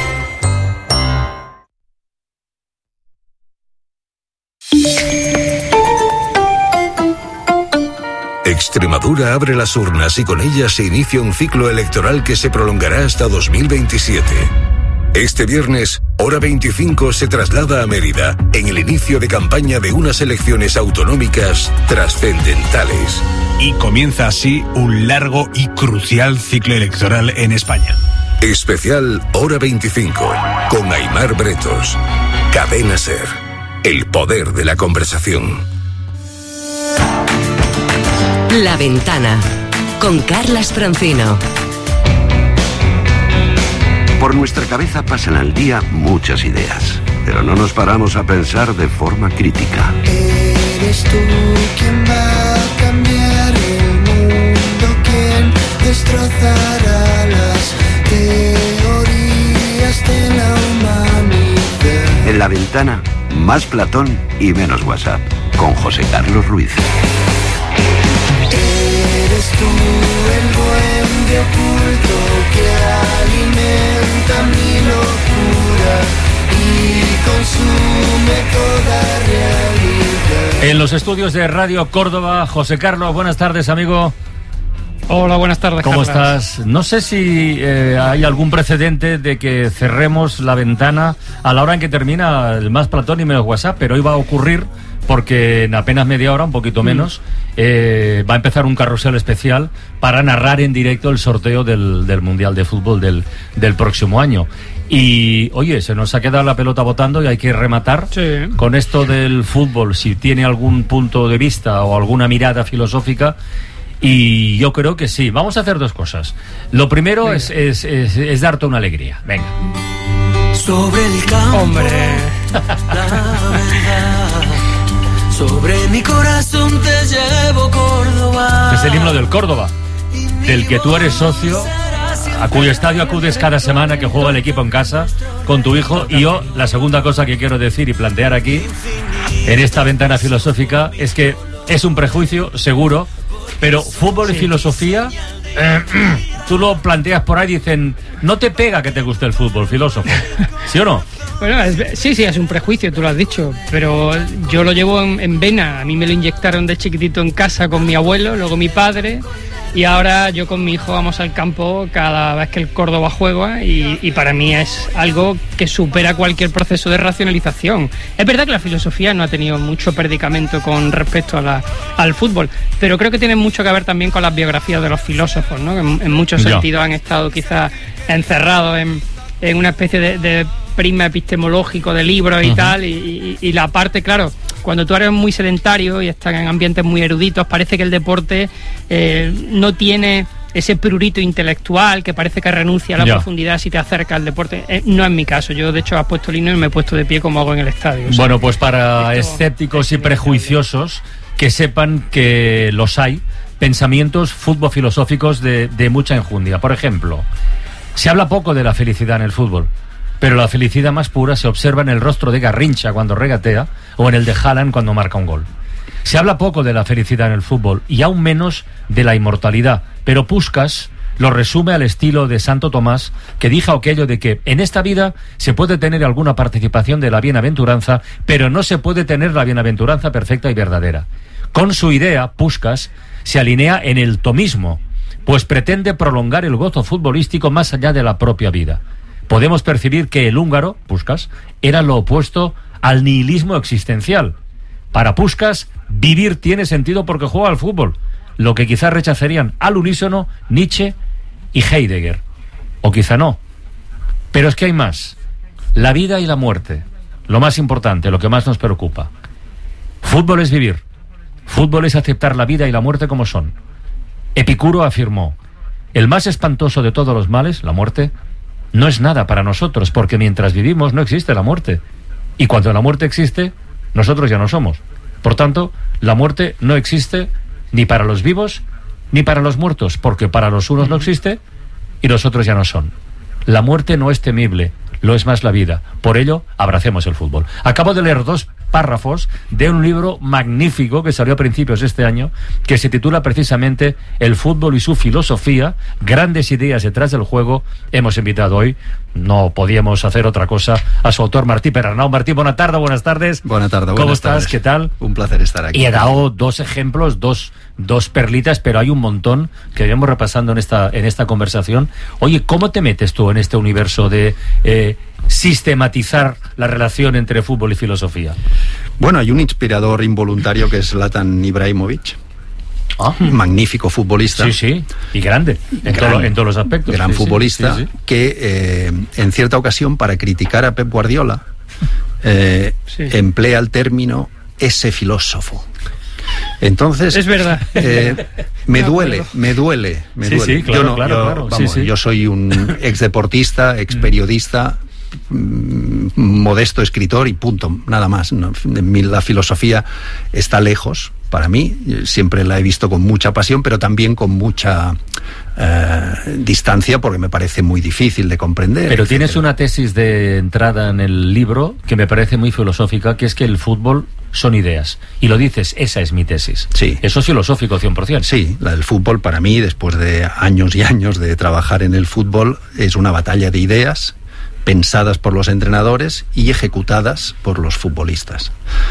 Extremadura abre las urnas y con ellas se inicia un ciclo electoral que se prolongará hasta dos mil veintisiete. Este viernes, hora veinticinco, se traslada a Mérida en el inicio de campaña de unas elecciones autonómicas trascendentales. Y comienza así un largo y crucial ciclo electoral en España. Especial Hora veinticinco, con Aimar Bretos. Cadena Ser, el poder de la conversación. La Ventana, con Carlas Francino. Por nuestra cabeza pasan al día muchas ideas, pero no nos paramos a pensar de forma crítica. Eres tú quien va a cambiar el mundo, quien destrozará las teorías de la humanidad. En La Ventana, más Platón y menos WhatsApp, con José Carlos Ruiz. Eres tú el duende oculto que alimenta mi locura y consume toda realidad. En los estudios de Radio Córdoba, José Carlos, buenas tardes, amigo. Hola, buenas tardes, ¿Cómo Carlas. estás? No sé si eh, hay algún precedente de que cerremos La Ventana a la hora en que termina el Más Platón y menos WhatsApp, pero hoy va a ocurrir porque en apenas media hora, un poquito menos, mm. eh, va a empezar un carrusel especial para narrar en directo el sorteo del, del Mundial de Fútbol del, del próximo año. Y, oye, se nos ha quedado la pelota botando y hay que rematar sí. con esto del fútbol, si tiene algún punto de vista o alguna mirada filosófica. Y yo creo que sí. Vamos a hacer dos cosas. Lo primero es, es, es, es darte una alegría. Venga. Sobre el campo, hombre, la verdad, sobre mi corazón te llevo Córdoba. Es el himno del Córdoba, del que tú eres socio, a cuyo estadio acudes cada semana que juega el equipo en casa con tu hijo. Y yo, la segunda cosa que quiero decir y plantear aquí, en esta ventana filosófica, es que es un prejuicio, seguro, pero fútbol sí. y filosofía... Eh, tú lo planteas por ahí, dicen, no te pega que te guste el fútbol, filósofo, ¿sí o no? Bueno, es, sí, sí, es un prejuicio, tú lo has dicho, pero yo lo llevo en, en vena. A mí me lo inyectaron de chiquitito en casa con mi abuelo, luego mi padre, y ahora yo con mi hijo vamos al campo cada vez que el Córdoba juega, y, y para mí es algo que supera cualquier proceso de racionalización. Es verdad que la filosofía no ha tenido mucho predicamento con respecto a la, al fútbol, pero creo que tiene mucho que ver también con las biografías de los filósofos, ¿no? En, en muchos sentidos han estado quizás encerrados en, en una especie de, de prisma epistemológico de libros y uh-huh. tal, y, y, y la parte, claro, cuando tú eres muy sedentario y estás en ambientes muy eruditos, parece que el deporte eh, no tiene ese prurito intelectual, que parece que renuncia a la ya. profundidad si te acercas al deporte. Eh, no es mi caso. Yo, de hecho, has puesto el himno y me he puesto de pie como hago en el estadio. O sea, bueno, pues para esto, escépticos y prejuiciosos, que sepan que los hay, pensamientos fútbol filosóficos de, de mucha enjundia. Por ejemplo, se habla poco de la felicidad en el fútbol, pero la felicidad más pura se observa en el rostro de Garrincha cuando regatea o en el de Haaland cuando marca un gol. Se habla poco de la felicidad en el fútbol y aún menos de la inmortalidad, pero Puskás lo resume al estilo de Santo Tomás, que dijo aquello de que en esta vida se puede tener alguna participación de la bienaventuranza, pero no se puede tener la bienaventuranza perfecta y verdadera. Con su idea, Puskás se alinea en el tomismo, pues pretende prolongar el gozo futbolístico más allá de la propia vida. Podemos percibir que el húngaro, Puskás, era lo opuesto al nihilismo existencial. Para Puskás, vivir tiene sentido porque juega al fútbol, lo que quizás rechazarían al unísono Nietzsche y Heidegger. O quizá no. Pero es que hay más. La vida y la muerte, lo más importante, lo que más nos preocupa. Fútbol es vivir. Fútbol es aceptar la vida y la muerte como son. Epicuro afirmó: el más espantoso de todos los males, la muerte, no es nada para nosotros, porque mientras vivimos no existe la muerte. Y cuando la muerte existe, nosotros ya no somos. Por tanto, la muerte no existe ni para los vivos ni para los muertos, porque para los unos no existe y los otros ya no son. La muerte no es temible, lo es más la vida. Por ello, abracemos el fútbol. Acabo de leer dos párrafos de un libro magnífico que salió a principios de este año, que se titula precisamente El fútbol y su filosofía, grandes ideas detrás del juego. Hemos invitado hoy, no podíamos hacer otra cosa, a su autor Martí Perarnau. Martí, buena tarde, buenas tardes. Buena tarde, buenas ¿Cómo estás? Tardes. ¿Qué tal? Un placer estar aquí. Y he dado dos ejemplos, dos, dos perlitas, pero hay un montón que iremos repasando en esta, en esta conversación. Oye, ¿cómo te metes tú en este universo de eh, sistematizar la relación entre fútbol y filosofía? Bueno, hay un inspirador involuntario que es Zlatan Ibrahimovic. Ah. Magnífico futbolista. Sí, sí, y grande, en, gran, todo, en todos los aspectos. Gran sí, futbolista, sí, sí, sí. que eh, en cierta ocasión, para criticar a Pep Guardiola, eh, sí. emplea el término ese filósofo. Entonces, es verdad. Eh, me duele, me duele, me sí, duele. Sí, claro, yo no, claro, yo, claro. Vamos, Sí, sí. yo soy un ex deportista, ex periodista, mm, modesto escritor y punto, nada más. No, la filosofía está lejos. Para mí, siempre la he visto con mucha pasión, pero también con mucha eh, distancia, porque me parece muy difícil de comprender. Pero etcétera. Tienes una tesis de entrada en el libro que me parece muy filosófica, que es que el fútbol son ideas. Y lo dices, esa es mi tesis. Sí. Eso es filosófico, cien por ciento. Sí, la del fútbol para mí, después de años y años de trabajar en el fútbol, es una batalla de ideas pensadas por los entrenadores y ejecutadas por los futbolistas.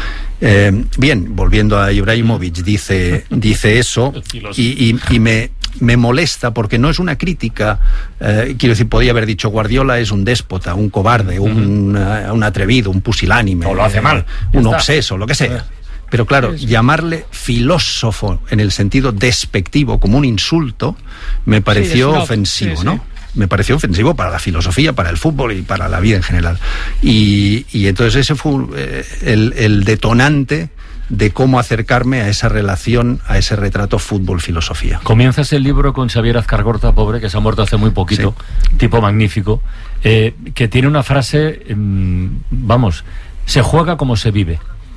Eh, bien, volviendo a Ibrahimovic, dice, dice eso y, y, y me, me molesta porque no es una crítica, eh, quiero decir, podía haber dicho Guardiola es un déspota, un cobarde, un, uh, un atrevido, un pusilánime, o lo hace mal, eh, un obseso, lo que sea. Pero claro, llamarle filósofo en el sentido despectivo, como un insulto, me pareció sí, ofensivo, sí, ¿no? Sí. Me pareció ofensivo para la filosofía, para el fútbol y para la vida en general. Y, y entonces ese fue eh, el, el detonante de cómo acercarme a esa relación, a ese retrato fútbol-filosofía. Comienzas el libro con Xavier Azcargorta, pobre, que se ha muerto hace muy poquito, sí. Tipo magnífico, eh, que tiene una frase, eh, vamos, se juega como se vive.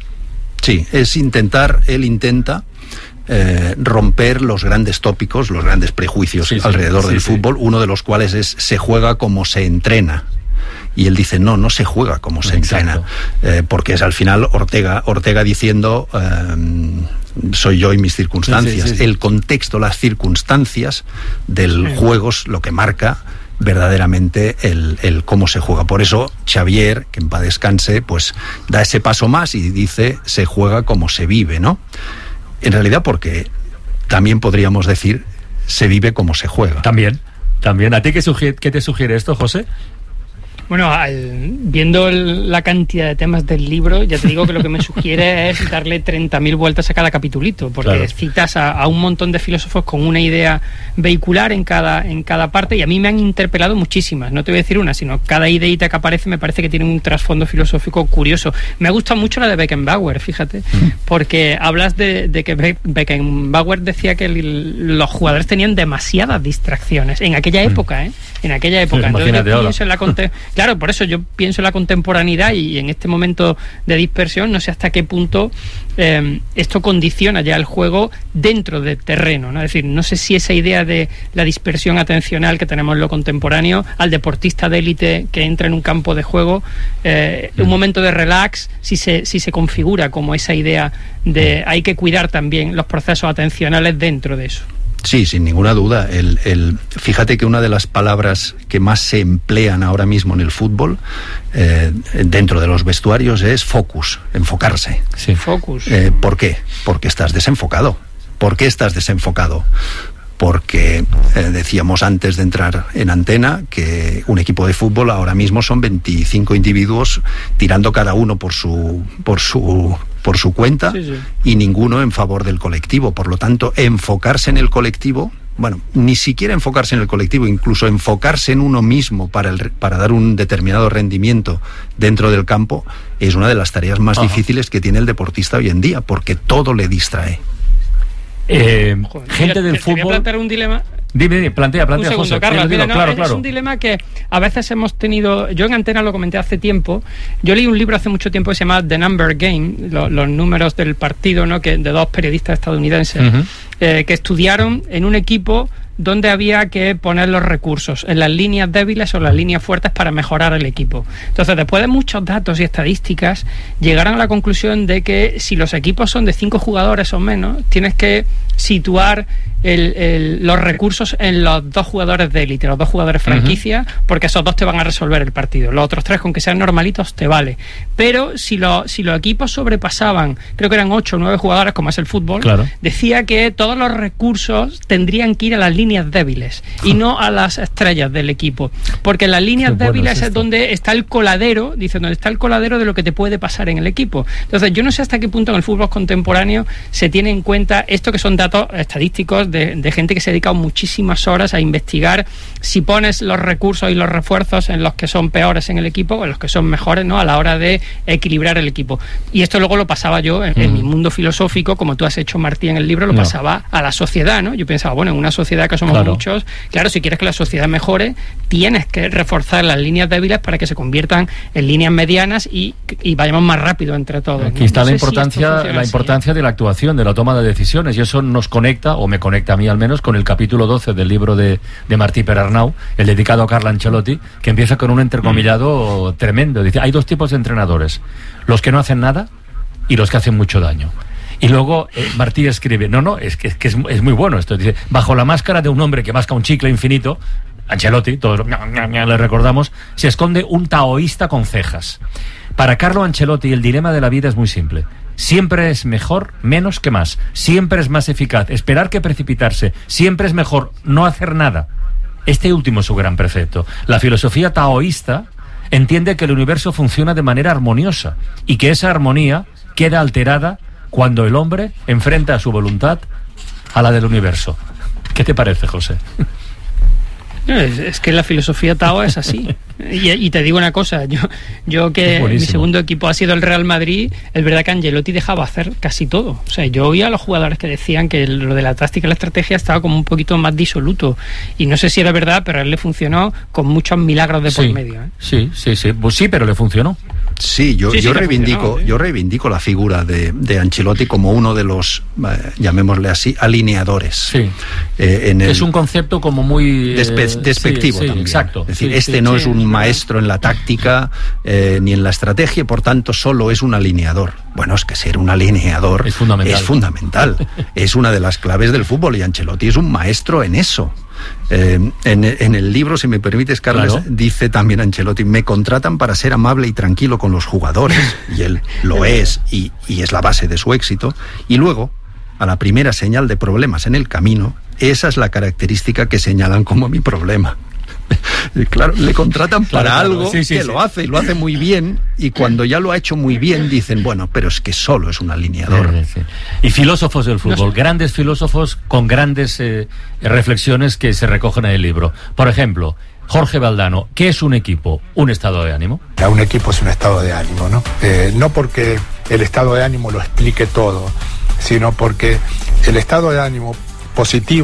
Sí, es intentar, él intenta eh, romper los grandes tópicos, los grandes prejuicios sí, sí, alrededor sí, del sí. fútbol, uno de los cuales es se juega como se entrena. Y él dice, no, no se juega como se Exacto. entrena, eh, porque es al final Ortega, Ortega diciendo, eh, soy yo y mis circunstancias. Sí, sí, sí. El contexto, las circunstancias del sí. juego es lo que marca verdaderamente el, el cómo se juega. Por eso Xavier, que en paz descanse, pues da ese paso más y dice, se juega como se vive, ¿no? En realidad porque también podríamos decir, se vive como se juega. También, también. ¿A ti qué, sugiere, qué te sugiere esto, José? Bueno, al, viendo el, la cantidad de temas del libro, ya te digo que lo que me sugiere es darle treinta mil vueltas a cada capitulito, porque claro. citas a, a un montón de filósofos con una idea vehicular en cada, en cada parte, y a mí me han interpelado muchísimas, no te voy a decir una, sino cada ideita que aparece me parece que tiene un trasfondo filosófico curioso. Me gusta mucho la de Beckenbauer, fíjate, mm. porque hablas de, de que Be- Beckenbauer decía que el, los jugadores tenían demasiadas distracciones, en aquella época, ¿eh? En aquella época. Sí, Entonces yo pienso en la conte- Claro, por eso yo pienso en la contemporaneidad y en este momento de dispersión no sé hasta qué punto eh, esto condiciona ya el juego dentro del terreno, ¿no? Es decir, no sé si esa idea de la dispersión atencional que tenemos en lo contemporáneo, al deportista de élite que entra en un campo de juego, eh, un momento de relax, si se, si se configura como esa idea de hay que cuidar también los procesos atencionales dentro de eso. Sí, sin ninguna duda. El, el, fíjate que una de las palabras que más se emplean ahora mismo en el fútbol, eh, dentro de los vestuarios, es focus, enfocarse. Sí, focus. Eh, ¿Por qué? Porque estás desenfocado. ¿Por qué estás desenfocado? Porque eh, decíamos antes de entrar en antena que un equipo de fútbol ahora mismo son veinticinco individuos tirando cada uno por su por su por su cuenta sí, sí. y ninguno en favor del colectivo. Por lo tanto, enfocarse en el colectivo, bueno, ni siquiera enfocarse en el colectivo, incluso enfocarse en uno mismo para el, para dar un determinado rendimiento dentro del campo, es una de las tareas más Ajá. difíciles que tiene el deportista hoy en día, porque todo le distrae. Eh, Joder, gente mira, del te, fútbol. Te voy a plantear un dilema. Dime, dime, plantea, plantea, un segundo, José. Carlos, mira, no, claro, es, claro. es un dilema que a veces hemos tenido. Yo en Antena lo comenté hace tiempo. Yo leí un libro hace mucho tiempo que se llama The Number Game, lo, los números del partido, ¿no? Que de dos periodistas estadounidenses uh-huh. eh, que estudiaron en un equipo donde había que poner los recursos, en las líneas débiles o las líneas fuertes para mejorar el equipo. Entonces, después de muchos datos y estadísticas, llegaron a la conclusión de que si los equipos son de cinco jugadores o menos, tienes que situar el, el, los recursos en los dos jugadores de élite, los dos jugadores franquicia, uh-huh. porque esos dos te van a resolver el partido. Los otros tres, con que sean normalitos, te vale. Pero si, lo, si los equipos sobrepasaban, creo que eran ocho o nueve jugadores, como es el fútbol, claro. decía que todos los recursos tendrían que ir a las líneas débiles y no a las estrellas del equipo, porque en las líneas Qué débiles bueno es, es donde está el coladero, dice, donde está el coladero de lo que te puede pasar en el equipo. Entonces yo no sé hasta qué punto en el fútbol contemporáneo se tiene en cuenta esto, que son datos estadísticos de, de gente que se ha dedicado muchísimas horas a investigar si pones los recursos y los refuerzos en los que son peores en el equipo o en los que son mejores, ¿no? A la hora de equilibrar el equipo. Y esto luego lo pasaba yo en, mm. en mi mundo filosófico, como tú has hecho, Martí, en el libro, lo no. pasaba a la sociedad, ¿no? Yo pensaba, bueno, en una sociedad que somos claro. muchos, claro, si quieres que la sociedad mejore, tienes que reforzar las líneas débiles para que se conviertan en líneas medianas y, y vayamos más rápido entre todos. Aquí ¿no? está no la importancia, si la así, importancia ¿eh? de la actuación, de la toma de decisiones, y eso nos conecta, o me conecta a mí al menos, con el capítulo doce del libro de, de Martí Perarnau, el dedicado a Carlo Ancelotti, que empieza con un entrecomillado mm. tremendo. Dice, hay dos tipos de entrenadores, los que no hacen nada y los que hacen mucho daño. Y luego eh, Martí escribe, no, no, es que, es, que es, es muy bueno esto. Dice, bajo la máscara de un hombre que masca un chicle infinito, Ancelotti, todos le recordamos, se esconde un taoísta con cejas. Para Carlo Ancelotti el dilema de la vida es muy simple. Siempre es mejor menos que más. Siempre es más eficaz esperar que precipitarse. Siempre es mejor no hacer nada. Este último es su gran precepto. La filosofía taoísta entiende que el universo funciona de manera armoniosa y que esa armonía queda alterada cuando el hombre enfrenta su voluntad a la del universo. ¿Qué te parece, José? Es, es que la filosofía Tao es así. Y, y te digo una cosa, yo, yo que mi segundo equipo ha sido el Real Madrid, es verdad que Ancelotti dejaba hacer casi todo. O sea, yo oía a los jugadores que decían que lo de la táctica y la estrategia estaba como un poquito más disoluto. Y no sé si era verdad, pero a él le funcionó con muchos milagros de por sí, medio. ¿eh? Sí, sí, sí. Pues sí, pero le funcionó. Sí, yo, Sí, sí, yo que reivindico, funcionó, ¿sí? yo reivindico la figura de, de Ancelotti como uno de los, eh, llamémosle así, alineadores. Sí. Eh, en el, Es un concepto como muy eh, despe- despectivo sí, sí, también. Exacto. Es decir, Sí, este sí, no sí, es un sí. maestro en la táctica eh, ni en la estrategia, por tanto solo es un alineador. Bueno, es que ser un alineador Es fundamental. es fundamental. Es una de las claves del fútbol y Ancelotti es un maestro en eso. Eh, en, en el libro, si me permites, Carles, Claro. dice también Ancelotti: me contratan para ser amable y tranquilo con los jugadores, y él lo es, y, y es la base de su éxito, y luego, a la primera señal de problemas en el camino, esa es la característica que señalan como mi problema. Y claro, le contratan para Claro, claro. algo Sí, sí, que sí. lo hace, y lo hace muy bien, y cuando ya lo ha hecho muy bien, dicen, bueno, pero es que solo es un alineador. Sí, sí. Y filósofos del fútbol, grandes filósofos con grandes eh, reflexiones que se recogen en el libro. Por ejemplo, Jorge Valdano, ¿qué es un equipo? ¿Un estado de ánimo? Un equipo es un estado de ánimo, ¿no? Eh, no porque el estado de ánimo lo explique todo, sino porque el estado de ánimo positivo